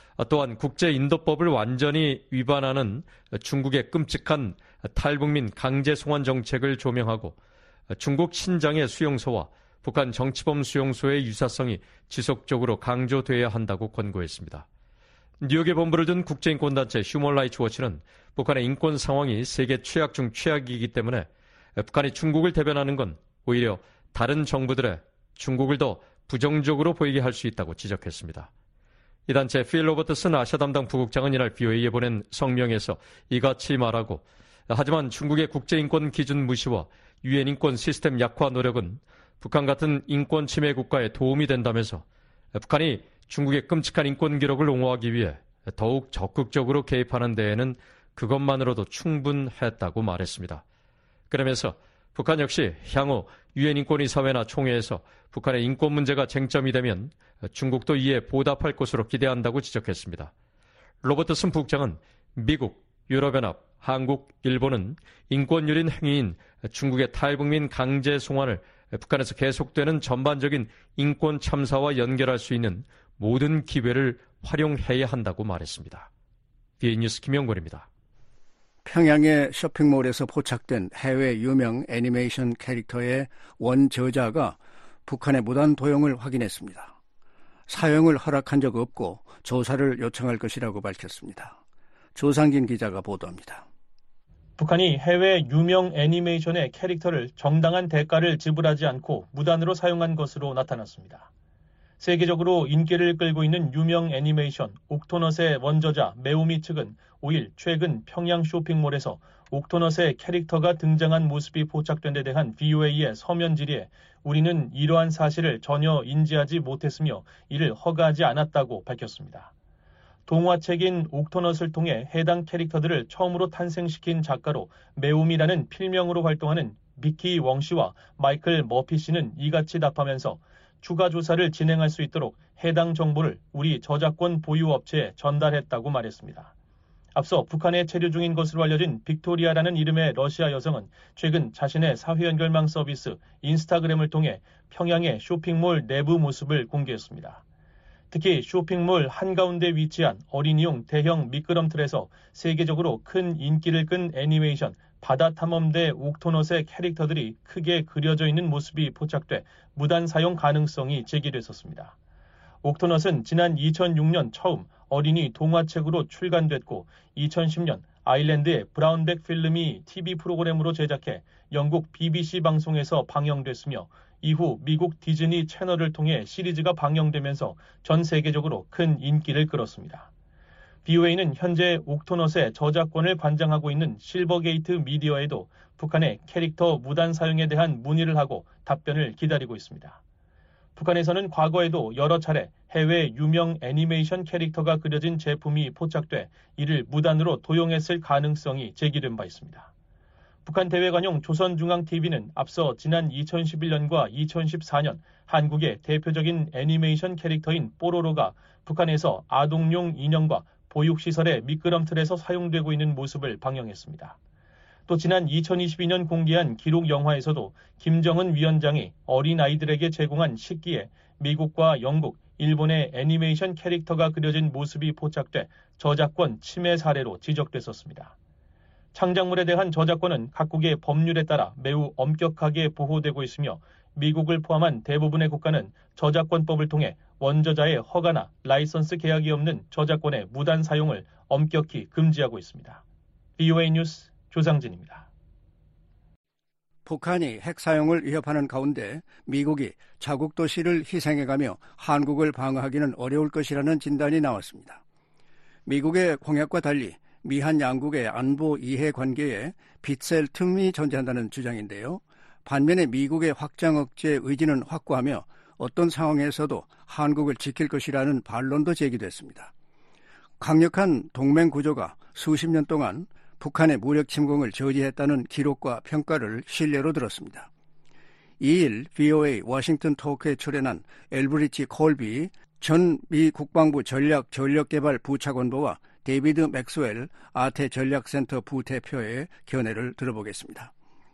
또한 국제인도법을 완전히 위반하는 중국의 끔찍한 탈북민 강제 송환 정책을 조명하고 중국 신장의 수용소와 북한 정치범 수용소의 유사성이 지속적으로 강조돼야 한다고 권고했습니다. 뉴욕에 본부를 둔 국제인권단체 휴먼 라이츠 워치는 북한의 인권 상황이 세계 최악 중 최악이기 때문에 북한이 중국을 대변하는 건 오히려 다른 정부들의 중국을 더 부정적으로 보이게 할 수 있다고 지적했습니다. 이 단체 필 로버트슨 아시아 담당 부국장은 이날 브이오에이에 보낸 성명에서 이같이 말하고 하지만 중국의 국제인권 기준 무시와 유엔 인권 시스템 약화 노력은 북한 같은 인권 침해 국가에 도움이 된다면서 북한이 중국의 끔찍한 인권 기록을 옹호하기 위해 더욱 적극적으로 개입하는 데에는 그것만으로도 충분했다고 말했습니다. 그러면서 북한 역시 향후 유엔 인권이사회나 총회에서 북한의 인권 문제가 쟁점이 되면 중국도 이에 보답할 것으로 기대한다고 지적했습니다. 로버트슨 부국장은 미국, 유럽연합, 한국, 일본은 인권 유린 행위인 중국의 탈북민 강제 송환을 북한에서 계속되는 전반적인 인권 참사와 연결할 수 있는 모든 기회를 활용해야 한다고 말했습니다. 비에이 뉴스 김영권입니다. 평양의 쇼핑몰에서 포착된 해외 유명 애니메이션 캐릭터의 원저자가 북한의 무단 도용을 확인했습니다. 사용을 허락한 적 없고 조사를 요청할 것이라고 밝혔습니다. 조상진 기자가 보도합니다. 북한이 해외 유명 애니메이션의 캐릭터를 정당한 대가를 지불하지 않고 무단으로 사용한 것으로 나타났습니다. 세계적으로 인기를 끌고 있는 유명 애니메이션 옥토넛의 원저자 메우미 측은 오일 최근 평양 쇼핑몰에서 옥토넛의 캐릭터가 등장한 모습이 포착된 데 대한 브이오에이의 서면 질의에 우리는 이러한 사실을 전혀 인지하지 못했으며 이를 허가하지 않았다고 밝혔습니다. 동화책인 옥토넛을 통해 해당 캐릭터들을 처음으로 탄생시킨 작가로 메움이라는 필명으로 활동하는 미키 웡 씨와 마이클 머피 씨는 이같이 답하면서 추가 조사를 진행할 수 있도록 해당 정보를 우리 저작권 보유 업체에 전달했다고 말했습니다. 앞서 북한에 체류 중인 것으로 알려진 빅토리아라는 이름의 러시아 여성은 최근 자신의 사회연결망 서비스 인스타그램을 통해 평양의 쇼핑몰 내부 모습을 공개했습니다. 특히 쇼핑몰 한가운데 위치한 어린이용 대형 미끄럼틀에서 세계적으로 큰 인기를 끈 애니메이션 바다 탐험대 옥토넛의 캐릭터들이 크게 그려져 있는 모습이 포착돼 무단 사용 가능성이 제기됐었습니다. 옥토넛은 지난 이천육 년 처음 어린이 동화책으로 출간됐고 이천십 년 아일랜드의 브라운백 필름이 티비 프로그램으로 제작해 영국 비비씨 방송에서 방영됐으며 이후 미국 디즈니 채널을 통해 시리즈가 방영되면서 전 세계적으로 큰 인기를 끌었습니다. 브이오에이는 현재 옥토넛의 저작권을 관장하고 있는 실버게이트 미디어에도 북한의 캐릭터 무단 사용에 대한 문의를 하고 답변을 기다리고 있습니다. 북한에서는 과거에도 여러 차례 해외 유명 애니메이션 캐릭터가 그려진 제품이 포착돼 이를 무단으로 도용했을 가능성이 제기된 바 있습니다. 북한 대외관용 조선중앙티비는 앞서 지난 이천십일 년과 이천십사 년 한국의 대표적인 애니메이션 캐릭터인 뽀로로가 북한에서 아동용 인형과 보육시설의 미끄럼틀에서 사용되고 있는 모습을 방영했습니다. 또 지난 이천이십이 년 공개한 기록 영화에서도 김정은 위원장이 어린아이들에게 제공한 식기에 미국과 영국, 일본의 애니메이션 캐릭터가 그려진 모습이 포착돼 저작권 침해 사례로 지적됐었습니다. 창작물에 대한 저작권은 각국의 법률에 따라 매우 엄격하게 보호되고 있으며 미국을 포함한 대부분의 국가는 저작권법을 통해 원저자의 허가나 라이선스 계약이 없는 저작권의 무단 사용을 엄격히 금지하고 있습니다. 브이오에이 뉴스 조상진입니다. 북한이 핵 사용을 위협하는 가운데 미국이 자국 도시를 희생해가며 한국을 방어하기는 어려울 것이라는 진단이 나왔습니다. 미국의 공약과 달리 미한 양국의 안보 이해 관계에 빗셀 틈이 존재한다는 주장인데요. 반면에 미국의 확장 억제 의지는 확고하며 어떤 상황에서도 한국을 지킬 것이라는 반론도 제기됐습니다. 강력한 동맹 구조가 수십 년 동안 북한의 무력 침공을 저지했다는 기록과 평가를 신뢰로 들었습니다. 이일 브이오에이 워싱턴 토크에 출연한 엘브리치 콜비 전 미 국방부 전략 전력개발 부차관보와 데이비드 맥스웰 아태 전략센터 부대표의 견해를 들어보겠습니다.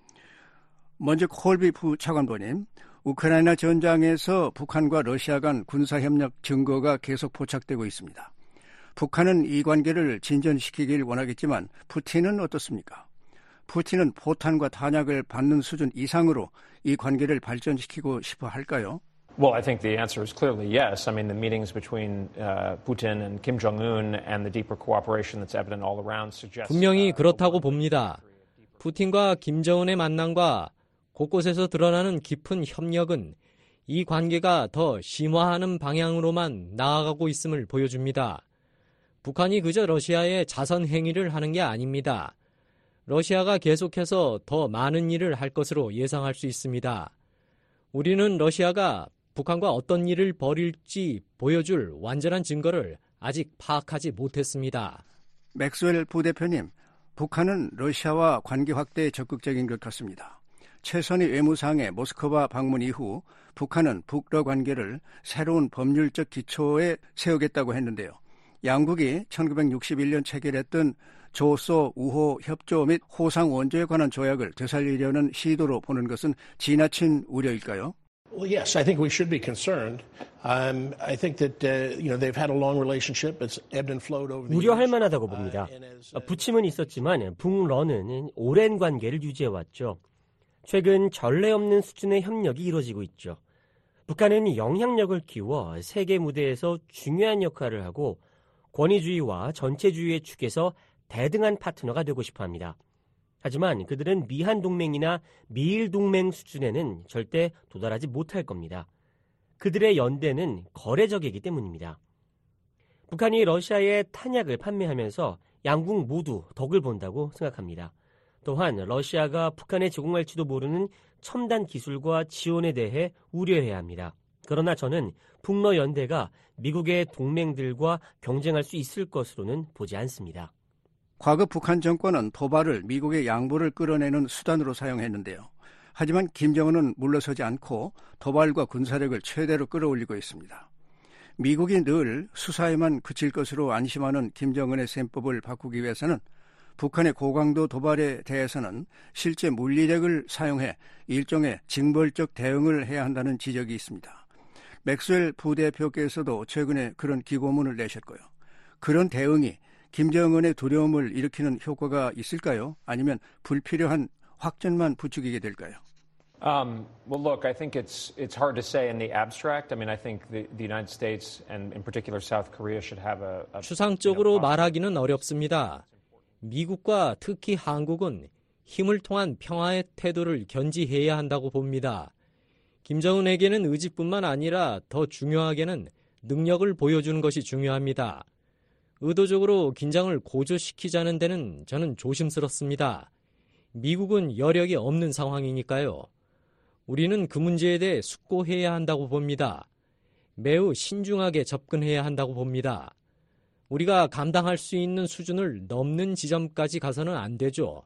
먼저 콜비 부차관보님, 우크라이나 전장에서 북한과 러시아 간 군사협력 증거가 계속 포착되고 있습니다. 북한은 이 관계를 진전시키길 원하겠지만 푸틴은 어떻습니까? 푸틴은 포탄과 탄약을 받는 수준 이상으로 이 관계를 발전시키고 싶어 할까요? Well, I think the answer is clearly yes. I mean, the meetings between uh, Putin and Kim Jong-un and the deeper cooperation that's evident all around suggests. 분명히 그렇다고 봅니다. 푸틴과 김정은의 만남과 곳곳에서 드러나는 깊은 협력은 이 관계가 더 심화하는 방향으로만 나아가고 있음을 보여줍니다. 북한이 그저 러시아의 자선 행위를 하는 게 아닙니다. 러시아가 계속해서 더 많은 일을 할 것으로 예상할 수 있습니다. 우리는 러시아가 북한과 어떤 일을 벌일지 보여줄 완전한 증거를 아직 파악하지 못했습니다. 맥스웰 부대표님, 북한은 러시아와 관계 확대에 적극적인 것 같습니다. 최선희 외무상의 모스크바 방문 이후 북한은 북러 관계를 새로운 법률적 기초에 세우겠다고 했는데요. 양국이 천구백육십일 년 체결했던 조소 우호 협조 및 호상 원조에 관한 조약을 되살리려는 시도로 보는 것은 지나친 우려일까요? Well, yes, I think we should be concerned. Um, I think that uh, you know they've had a long relationship. It's ebbed and flowed over the years. 우려할 만하다고 봅니다. 부침은 있었지만 북러는 오랜 관계를 유지해왔죠. 최근 전례 없는 수준의 협력이 이루어지고 있죠. 북한은 영향력을 키워 세계 무대에서 중요한 역할을 하고 권위주의와 전체주의의 축에서 대등한 파트너가 되고 싶어합니다. 하지만 그들은 미한 동맹이나 미일 동맹 수준에는 절대 도달하지 못할 겁니다. 그들의 연대는 거래적이기 때문입니다. 북한이 러시아에 탄약을 판매하면서 양국 모두 덕을 본다고 생각합니다. 또한 러시아가 북한에 제공할지도 모르는 첨단 기술과 지원에 대해 우려해야 합니다. 그러나 저는 북러 연대가 미국의 동맹들과 경쟁할 수 있을 것으로는 보지 않습니다. 과거 북한 정권은 도발을 미국의 양보를 끌어내는 수단으로 사용했는데요. 하지만 김정은은 물러서지 않고 도발과 군사력을 최대로 끌어올리고 있습니다. 미국이 늘 수사에만 그칠 것으로 안심하는 김정은의 셈법을 바꾸기 위해서는 북한의 고강도 도발에 대해서는 실제 물리력을 사용해 일종의 징벌적 대응을 해야 한다는 지적이 있습니다. 맥스웰 부대표께서도 최근에 그런 기고문을 내셨고요. 그런 대응이 김정은의 두려움을 일으키는 효과가 있을까요? 아니면 불필요한 확전만 부추기게 될까요? Um, well, look, I think it's it's hard to say in the abstract. I mean, I think the, the United States and in particular South Korea should have a, a 추상적으로 말하기는 어렵습니다. 미국과 특히 한국은 힘을 통한 평화의 태도를 견지해야 한다고 봅니다. 김정은에게는 의지뿐만 아니라 더 중요하게는 능력을 보여주는 것이 중요합니다. 의도적으로 긴장을 고조시키자는 데는 저는 조심스럽습니다. 미국은 여력이 없는 상황이니까요. 우리는 그 문제에 대해 숙고해야 한다고 봅니다. 매우 신중하게 접근해야 한다고 봅니다. 우리가 감당할 수 있는 수준을 넘는 지점까지 가서는 안 되죠.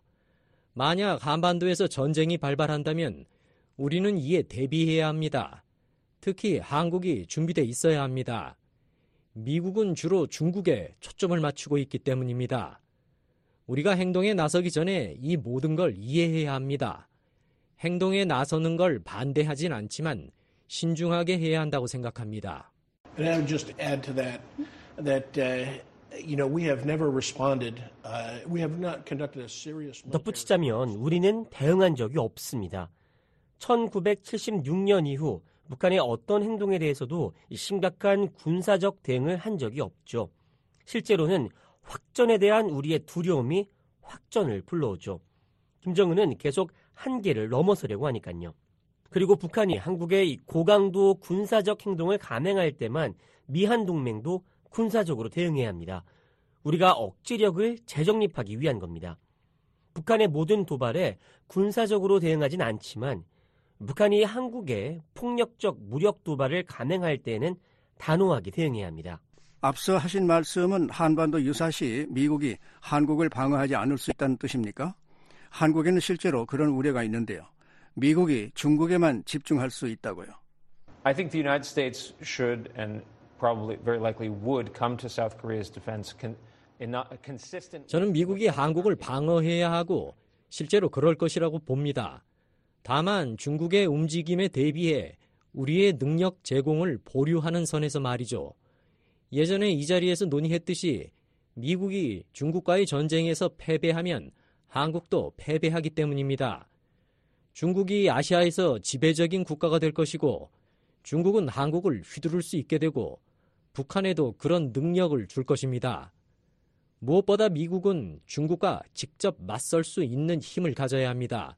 만약 한반도에서 전쟁이 발발한다면 우리는 이에 대비해야 합니다. 특히 한국이 준비되어 있어야 합니다. 미국은 주로 중국에 초점을 맞추고 있기 때문입니다. 우리가 행동에 나서기 전에 이 모든 걸 이해해야 합니다. 행동에 나서는 걸 반대하진 않지만 신중하게 해야 한다고 생각합니다. And I would just add to that that uh, you know we have never responded. Uh, we have not conducted a serious. 덧붙이자면 우리는 대응한 적이 없습니다. 천구백칠십육 년 이후 북한의 어떤 행동에 대해서도 심각한 군사적 대응을 한 적이 없죠. 실제로는 확전에 대한 우리의 두려움이 확전을 불러오죠. 김정은은 계속 한계를 넘어서려고 하니까요. 그리고 북한이 한국의 고강도 군사적 행동을 감행할 때만 미한 동맹도 군사적으로 대응해야 합니다. 우리가 억지력을 재정립하기 위한 겁니다. 북한의 모든 도발에 군사적으로 대응하진 않지만 북한이 한국에 폭력적 무력 도발을 감행할 때에는 단호하게 대응해야 합니다. 앞서 하신 말씀은 한반도 유사시 미국이 한국을 방어하지 않을 수 있다는 뜻입니까? 한국에는 실제로 그런 우려가 있는데요. 미국이 중국에만 집중할 수 있다고요. I think the United States should and probably very likely would come to South Korea's defense in a consistent. 저는 미국이 한국을 방어해야 하고 실제로 그럴 것이라고 봅니다. 다만 중국의 움직임에 대비해 우리의 능력 제공을 보류하는 선에서 말이죠. 예전에 이 자리에서 논의했듯이 미국이 중국과의 전쟁에서 패배하면 한국도 패배하기 때문입니다. 중국이 아시아에서 지배적인 국가가 될 것이고 중국은 한국을 휘두를 수 있게 되고 북한에도 그런 능력을 줄 것입니다. 무엇보다 미국은 중국과 직접 맞설 수 있는 힘을 가져야 합니다.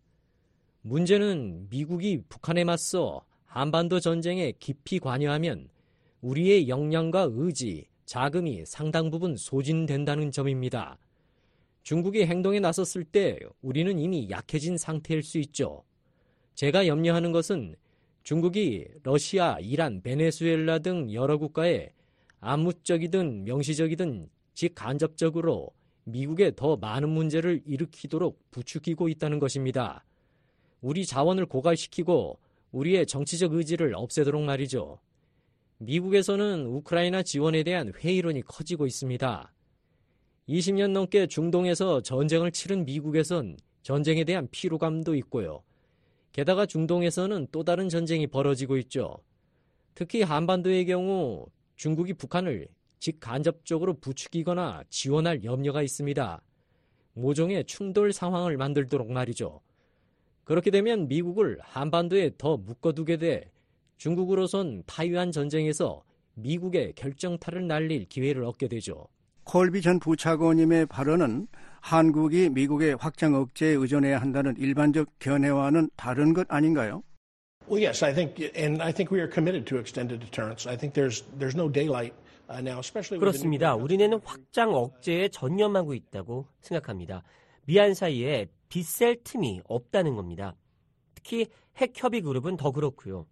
문제는 미국이 북한에 맞서 한반도 전쟁에 깊이 관여하면 우리의 역량과 의지, 자금이 상당 부분 소진된다는 점입니다. 중국이 행동에 나섰을 때 우리는 이미 약해진 상태일 수 있죠. 제가 염려하는 것은 중국이 러시아, 이란, 베네수엘라 등 여러 국가에 암묵적이든 명시적이든 직간접적으로 미국에 더 많은 문제를 일으키도록 부추기고 있다는 것입니다. 우리 자원을 고갈시키고 우리의 정치적 의지를 없애도록 말이죠. 미국에서는 우크라이나 지원에 대한 회의론이 커지고 있습니다. 이십 년 넘게 중동에서 전쟁을 치른 미국에선 전쟁에 대한 피로감도 있고요. 게다가 중동에서는 또 다른 전쟁이 벌어지고 있죠. 특히 한반도의 경우 중국이 북한을 직간접적으로 부추기거나 지원할 염려가 있습니다. 모종의 충돌 상황을 만들도록 말이죠. 그렇게 되면 미국을 한반도에 더 묶어두게 돼 중국으로선 타이완 전쟁에서 미국의 결정타를 날릴 기회를 얻게 되죠. 콜비 전 부차관님의 발언은 한국이 미국의 확장 억제에 의존해야 한다는 일반적 견해와는 다른 것 아닌가요? Well, yes, I think, and I think we are committed to extended deterrence. I think there's there's no daylight uh, now, especially. 그렇습니다. 우리는 확장 억제에 전념하고 있다고 생각합니다. 미한 사이에 빗셀 틈이 없다는 겁니다. 특히 핵협의 그룹은 더 그렇고요.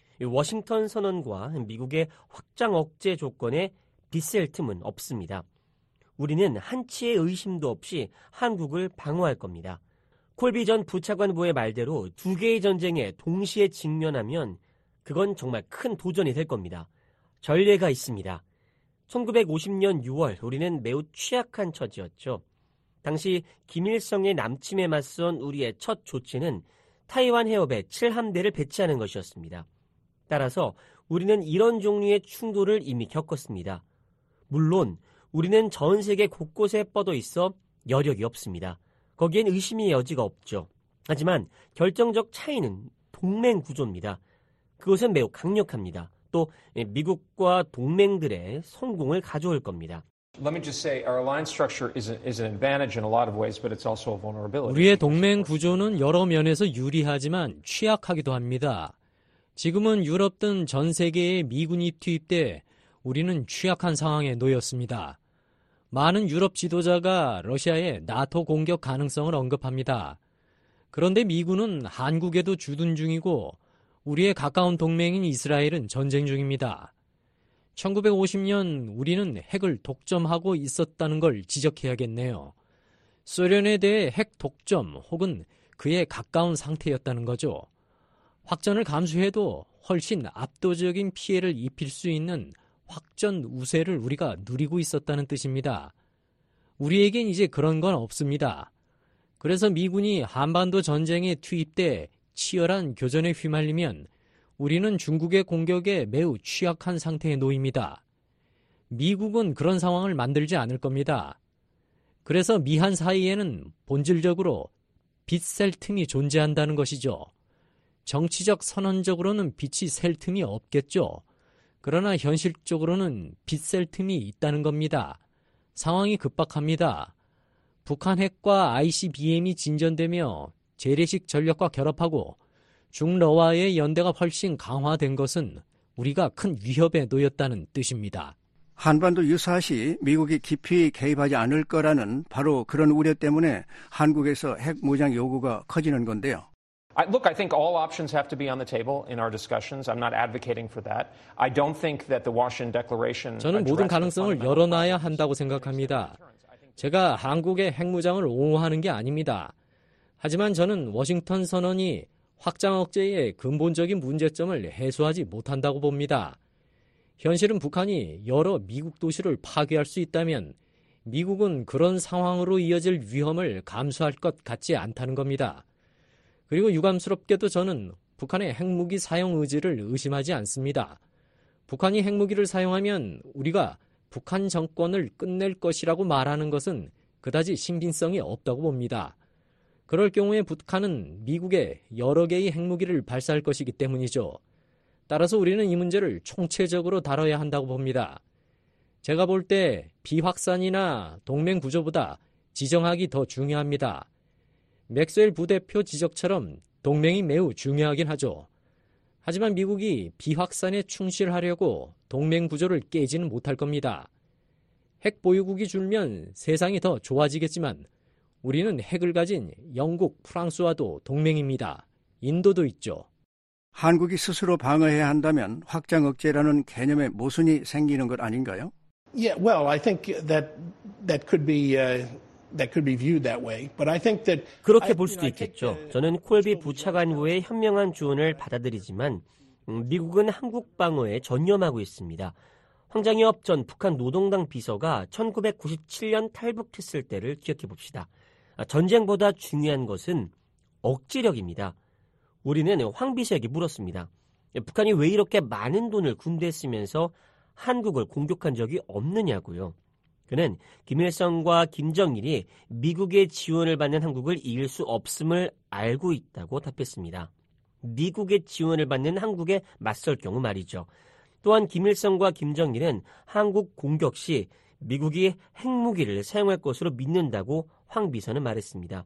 워싱턴 선언과 미국의 확장 억제 조건에 빗셀 틈은 없습니다. 우리는 한치의 의심도 없이 한국을 방어할 겁니다. 콜비 전 부차관보의 말대로 두 개의 전쟁에 동시에 직면하면 그건 정말 큰 도전이 될 겁니다. 전례가 있습니다. 천구백오십 년 유월 우리는 매우 취약한 처지였죠. 당시 김일성의 남침에 맞선 우리의 첫 조치는 타이완 해협에 칠 함대를 배치하는 것이었습니다. 따라서 우리는 이런 종류의 충돌을 이미 겪었습니다. 물론 우리는 전 세계 곳곳에 뻗어 있어 여력이 없습니다. 거기엔 의심의 여지가 없죠. 하지만 결정적 차이는 동맹 구조입니다. 그것은 매우 강력합니다. 또 미국과 동맹들의 성공을 가져올 겁니다. Let me just say, our alliance structure is, a, is an advantage in a lot of ways, but it's also a vulnerability. 우리의 동맹 구조는 여러 면에서 유리하지만 취약하기도 합니다. 지금은 유럽 등 전 세계에 미군이 투입돼 우리는 취약한 상황에 놓였습니다. 많은 유럽 지도자가 러시아의 나토 공격 가능성을 언급합니다. 그런데 미군은 한국에도 주둔 중이고 우리의 가까운 동맹인 이스라엘은 전쟁 중입니다. 천구백오십 년 우리는 핵을 독점하고 있었다는 걸 지적해야겠네요. 소련에 대해 핵 독점 혹은 그에 가까운 상태였다는 거죠. 확전을 감수해도 훨씬 압도적인 피해를 입힐 수 있는 확전 우세를 우리가 누리고 있었다는 뜻입니다. 우리에겐 이제 그런 건 없습니다. 그래서 미군이 한반도 전쟁에 투입돼 치열한 교전에 휘말리면 우리는 중국의 공격에 매우 취약한 상태에 놓입니다. 미국은 그런 상황을 만들지 않을 겁니다. 그래서 미한 사이에는 본질적으로 빛셀 틈이 존재한다는 것이죠. 정치적 선언적으로는 빛이 셀 틈이 없겠죠. 그러나 현실적으로는 빛셀 틈이 있다는 겁니다. 상황이 급박합니다. 북한 핵과 아이씨비엠이 진전되며 재래식 전력과 결합하고 중러와의 연대가 훨씬 강화된 것은 우리가 큰 위협에 놓였다는 뜻입니다. 한반도 유사시 미국이 깊이 개입하지 않을 거라는 바로 그런 우려 때문에 한국에서 핵 무장 요구가 커지는 건데요. I, look, I think all options have to be on the table in our discussions. I'm not advocating for that. I don't think that the Washington Declaration. 저는 모든 가능성을 열어놔야 한다고 생각합니다. 제가 한국의 핵무장을 옹호하는 게 아닙니다. 하지만 저는 워싱턴 선언이 확장 억제의 근본적인 문제점을 해소하지 못한다고 봅니다. 현실은 북한이 여러 미국 도시를 파괴할 수 있다면 미국은 그런 상황으로 이어질 위험을 감수할 것 같지 않다는 겁니다. 그리고 유감스럽게도 저는 북한의 핵무기 사용 의지를 의심하지 않습니다. 북한이 핵무기를 사용하면 우리가 북한 정권을 끝낼 것이라고 말하는 것은 그다지 신빙성이 없다고 봅니다. 그럴 경우에 북한은 미국의 여러 개의 핵무기를 발사할 것이기 때문이죠. 따라서 우리는 이 문제를 총체적으로 다뤄야 한다고 봅니다. 제가 볼 때 비확산이나 동맹 구조보다 지정학이 더 중요합니다. 맥스웰 부대표 지적처럼 동맹이 매우 중요하긴 하죠. 하지만 미국이 비확산에 충실하려고 동맹 구조를 깨지는 못할 겁니다. 핵 보유국이 줄면 세상이 더 좋아지겠지만 우리는 핵을 가진 영국, 프랑스와도 동맹입니다. 인도도 있죠. 한국이 스스로 방어해야 한다면 확장 억제라는 개념의 모순이 생기는 것 아닌가요? Yeah, well, I think that that could be uh, that could be viewed that way, but I think that 그렇게 볼 수도 있겠죠. 저는 콜비 부차관부의 현명한 조언을 받아들이지만 미국은 한국 방어에 전념하고 있습니다. 황장엽 전 북한 노동당 비서가 천구백구십칠 년 탈북했을 때를 기억해 봅시다. 전쟁보다 중요한 것은 억지력입니다. 우리는 황 비서에게 물었습니다. 북한이 왜 이렇게 많은 돈을 군대에 쓰면서 한국을 공격한 적이 없느냐고요. 그는 김일성과 김정일이 미국의 지원을 받는 한국을 이길 수 없음을 알고 있다고 답했습니다. 미국의 지원을 받는 한국에 맞설 경우 말이죠. 또한 김일성과 김정일은 한국 공격 시 미국이 핵무기를 사용할 것으로 믿는다고 황 비서는 말했습니다.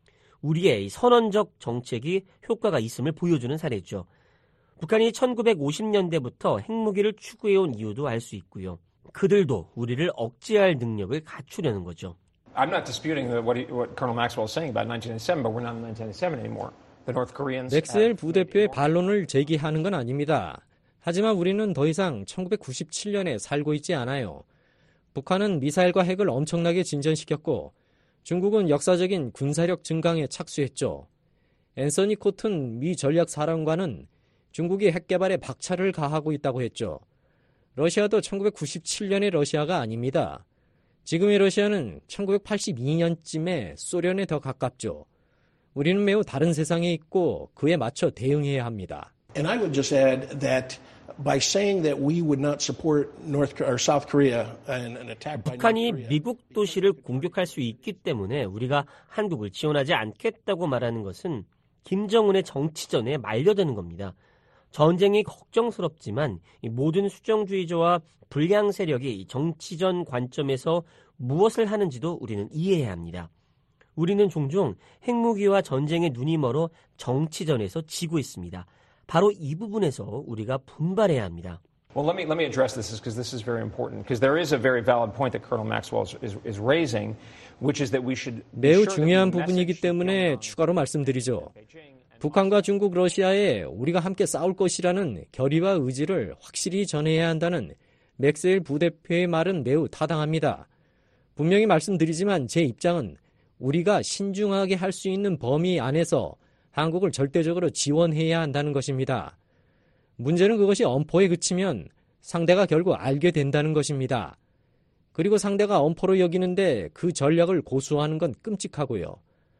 우리의 선언적 정책이 효과가 있음을 보여주는 사례죠. 북한이 천구백오십 년대부터 핵무기를 추구해온 이유도 알 수 있고요. 그들도 우리를 억제할 능력을 갖추려는 거죠. I'm not disputing what, he, what Colonel Maxwell is saying about nineteen eighty-seven, but we're not in nineteen eighty-seven anymore. The North Koreans. 맥스웰 부대표의 반론을 제기하는 건 아닙니다. 하지만 우리는 더 이상 천구백구십칠 년에 살고 있지 않아요. 북한은 미사일과 핵을 엄청나게 진전시켰고 중국은 역사적인 군사력 증강에 착수했죠. 앤서니 코튼 미 전략사령관은 중국이 핵 개발에 박차를 가하고 있다고 했죠. 러시아도 천구백구십칠 년의 러시아가 아닙니다. 지금의 러시아는 천구백팔십이 년쯤에 소련에 더 가깝죠. 우리는 매우 다른 세상에 있고 그에 맞춰 대응해야 합니다. And I would just add that by saying that we would not support North or South Korea in an attack by 북한이 North Korea. 미국 도시를 공격할 수 있기 때문에 우리가 한국을 지원하지 않겠다고 말하는 것은 김정은의 정치전에 말려드는 겁니다. 전쟁이 걱정스럽지만 모든 수정주의자와 불량 세력이 정치전 관점에서 무엇을 하는지도 우리는 이해해야 합니다. 우리는 종종 핵무기와 전쟁에 눈이 멀어 정치전에서 지고 있습니다. 바로 이 부분에서 우리가 분발해야 합니다. Well, let me let me address this because this is very important because there is a very valid point that Colonel Maxwell is, is raising, which is that we should. 매우 중요한 부분이기 때문에 추가로 말씀드리죠. 북한과 중국, 러시아에 우리가 함께 싸울 것이라는 결의와 의지를 확실히 전해야 한다는 맥스웰 부대표의 말은 매우 타당합니다. 분명히 말씀드리지만 제 입장은 우리가 신중하게 할 수 있는 범위 안에서 한국을 절대적으로 지원해야 한다는 것입니다. 문제는 그것이 엄포에 그치면 상대가 결국 알게 된다는 것입니다. 그리고 상대가 엄포로 여기는데 그 전략을 고수하는 건 끔찍하고요.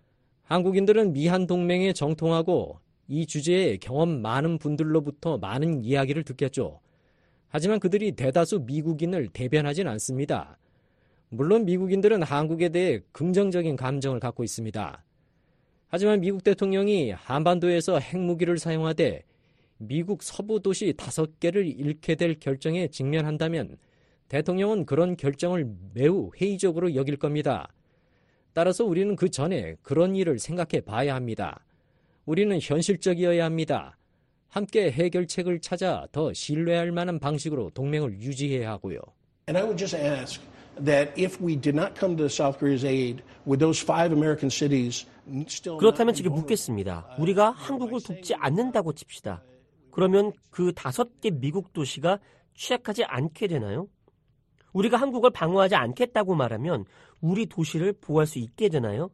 한국인들은 미한 동맹에 정통하고 이 주제에 경험 많은 분들로부터 많은 이야기를 듣겠죠. 하지만 그들이 대다수 미국인을 대변하진 않습니다. 물론 미국인들은 한국에 대해 긍정적인 감정을 갖고 있습니다. 하지만 미국 대통령이 한반도에서 핵무기를 사용하되 미국 서부 도시 다섯 개를 잃게 될 결정에 직면한다면 대통령은 그런 결정을 매우 회의적으로 여길 겁니다. 따라서 우리는 그 전에 그런 일을 생각해 봐야 합니다. 우리는 현실적이어야 합니다. 함께 해결책을 찾아 더 신뢰할 만한 방식으로 동맹을 유지해야 하고요. And I would just ask that if we did not come to South Korea's aid, would those five American cities still? 그렇다면 지금 묻겠습니다. 우리가 한국을 돕지 않는다고 칩시다. 그러면 그 다섯 개 미국 도시가 취약하지 않게 되나요? 우리가 한국을 방어하지 않겠다고 말하면 우리 도시를 보호할 수 있게 되나요?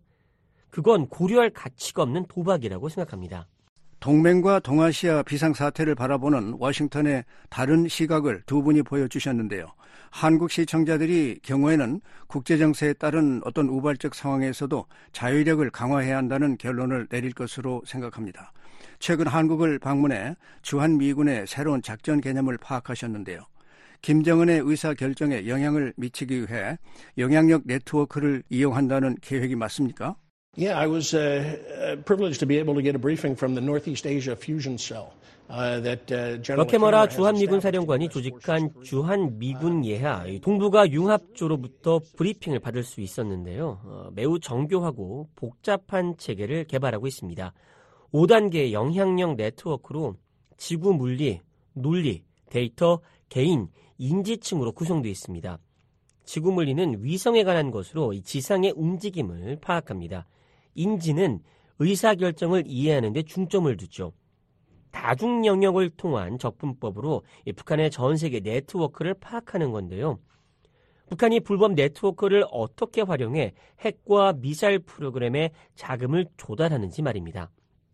그건 고려할 가치가 없는 도박이라고 생각합니다. 동맹과 동아시아 비상사태를 바라보는 워싱턴의 다른 시각을 두 분이 보여주셨는데요. 한국 시청자들이 경우에는 국제정세에 따른 어떤 우발적 상황에서도 자유력을 강화해야 한다는 결론을 내릴 것으로 생각합니다. 최근 한국을 방문해 주한미군의 새로운 작전 개념을 파악하셨는데요. 김정은의 의사결정에 영향을 미치기 위해 영향력 네트워크를 이용한다는 계획이 맞습니까? Yeah, I was uh, privileged to be able to get a briefing from the Northeast Asia Fusion Cell. Uh, that, uh, 러케머라 주한미군 사령관이 조직한 주한미군 예하 동북아 융합조로부터 브리핑을 받을 수 있었는데요. 어, 매우 정교하고 복잡한 체계를 개발하고 있습니다. 오 단계의 영향력 네트워크로 지구 물리, 논리, 데이터, 개인, 인지층으로 구성되어 있습니다. 지구 물리는 위성에 관한 것으로 지상의 움직임을 파악합니다. 인지는 의사결정을 이해하는 데 중점을 두죠. 다중 영역을 통한 접근법으로 북한의 전 세계 네트워크를 파악하는 건데요. 북한이 불법 네트워크를 어떻게 활용해 핵과 미사일 프로그램에 자금을 조달하는지 말입니다.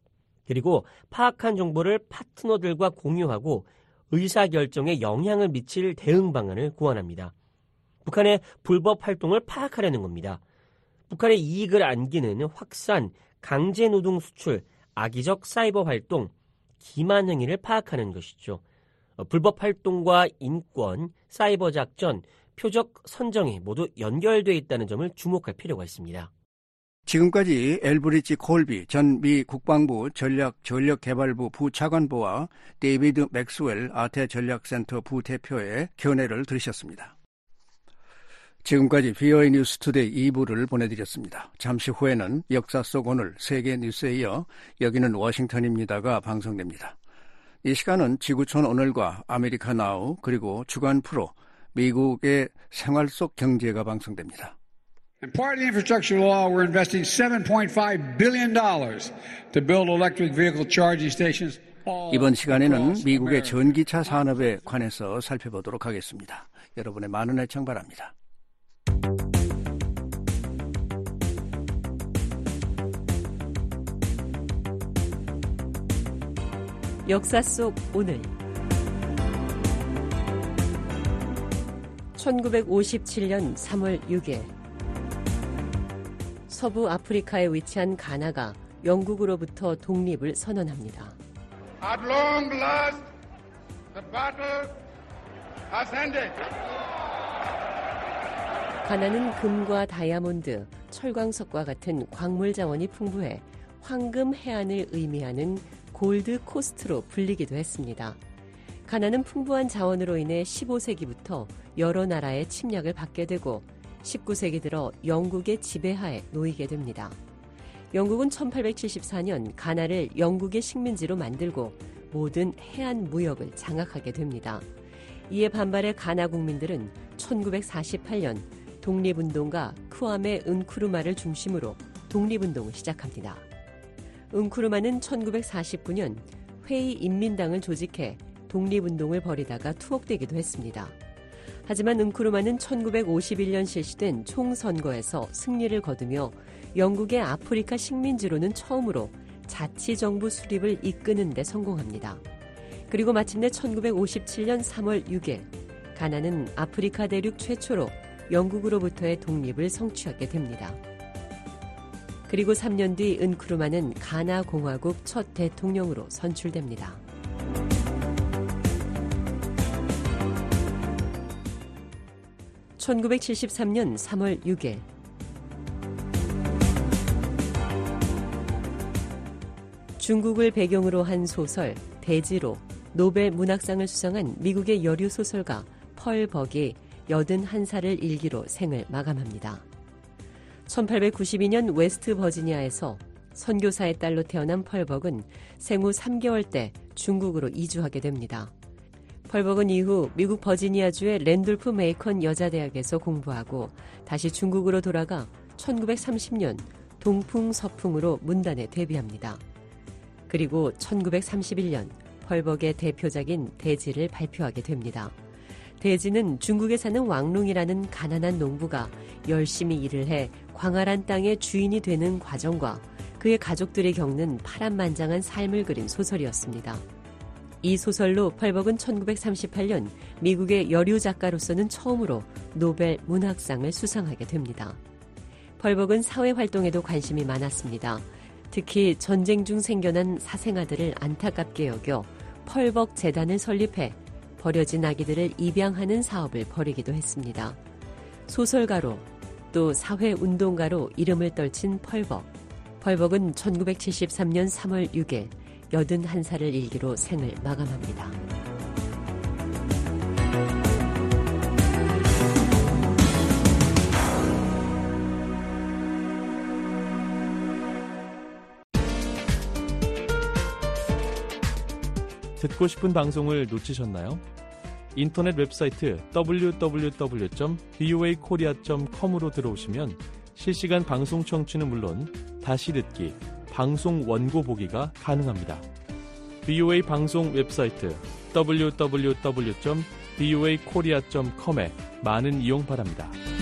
그리고 파악한 정보를 파트너들과 공유하고 의사결정에 영향을 미칠 대응 방안을 고안합니다. 북한의 불법 활동을 파악하려는 겁니다. 북한의 이익을 안기는 확산, 강제노동 수출, 악의적 사이버 활동, 기만 행위를 파악하는 것이죠. 불법 활동과 인권, 사이버 작전, 표적 선정이 모두 연결되어 있다는 점을 주목할 필요가 있습니다. 지금까지 엘브리지 콜비 전 미 국방부 전략전력개발부 부차관보와 데이비드 맥스웰 아태전략센터 부대표의 견해를 들으셨습니다. 지금까지 비오에이 뉴스 투데이 이 부를 보내드렸습니다. 잠시 후에는 역사 속 오늘 세계 뉴스에 이어 여기는 워싱턴입니다가 방송됩니다. 이 시간은 지구촌 오늘과 아메리카 나우 그리고 주간 프로 미국의 생활 속 경제가 방송됩니다. And part of the infrastructure law, we're investing seven point five billion dollars to build electric vehicle charging stations. 이번 시간에는 미국의 전기차 산업에 관해서 살펴보도록 하겠습니다. 여러분의 많은 애청 바랍니다. 역사 속 오늘 천구백오십칠 년 삼월 육일 서부 아프리카에 위치한 가나가 영국으로부터 독립을 선언합니다. At long last, the battle has ended. 가나는 금과 다이아몬드, 철광석과 같은 광물 자원이 풍부해 황금 해안을 의미하는 골드 코스트로 불리기도 했습니다. 가나는 풍부한 자원으로 인해 십오 세기부터 여러 나라의 침략을 받게 되고 십구 세기 들어 영국의 지배하에 놓이게 됩니다. 영국은 천팔백칠십사 년 가나를 영국의 식민지로 만들고 모든 해안 무역을 장악하게 됩니다. 이에 반발해 가나 국민들은 천구백사십팔 년 독립운동가 크와메 은쿠르마를 중심으로 독립운동을 시작합니다. 은쿠르마는 천구백사십구 년 회의 인민당을 조직해 독립운동을 벌이다가 투옥되기도 했습니다. 하지만 은쿠르마는 천구백오십일 년 실시된 총선거에서 승리를 거두며 영국의 아프리카 식민지로는 처음으로 자치정부 수립을 이끄는 데 성공합니다. 그리고 마침내 천구백오십칠 년 삼월 육일 가나는 아프리카 대륙 최초로 영국으로부터의 독립을 성취하게 됩니다. 그리고 삼 년 뒤 은쿠르마는 가나 공화국 첫 대통령으로 선출됩니다. 천구백칠십삼 년 삼월 육일 중국을 배경으로 한 소설 대지로 노벨 문학상을 수상한 미국의 여류 소설가 펄 버기 여든한 살을 일기로 생을 마감합니다. 천팔백구십이 년 웨스트 버지니아에서 선교사의 딸로 태어난 펄벅은 생후 삼 개월 때 중국으로 이주하게 됩니다. 펄벅은 이후 미국 버지니아주의 랜돌프 메이컨 여자대학에서 공부하고 다시 중국으로 돌아가 천구백삼십 년 동풍서풍으로 문단에 데뷔합니다. 그리고 천구백삼십일 년 펄벅의 대표작인 대지를 발표하게 됩니다. 대지는 중국에 사는 왕롱이라는 가난한 농부가 열심히 일을 해 광활한 땅의 주인이 되는 과정과 그의 가족들이 겪는 파란만장한 삶을 그린 소설이었습니다. 이 소설로 펄벅은 천구백삼십팔 년 미국의 여류 작가로서는 처음으로 노벨 문학상을 수상하게 됩니다. 펄벅은 사회활동에도 관심이 많았습니다. 특히 전쟁 중 생겨난 사생아들을 안타깝게 여겨 펄벅 재단을 설립해 버려진 아기들을 입양하는 사업을 벌이기도 했습니다. 소설가로 또 사회운동가로 이름을 떨친 펄벅. 펄벅은 천구백칠십삼 년 삼월 육일 여든한 살을 일기로 생을 마감합니다. 듣고 싶은 방송을 놓치셨나요? 인터넷 웹사이트 더블유 더블유 더블유 점 브이오에이 코리아 점 컴으로 들어오시면 실시간 방송 청취는 물론 다시 듣기, 방송 원고 보기가 가능합니다. 브이오에이 방송 웹사이트 더블유 더블유 더블유 점 브이오에이 코리아 점 컴에 많은 이용 바랍니다.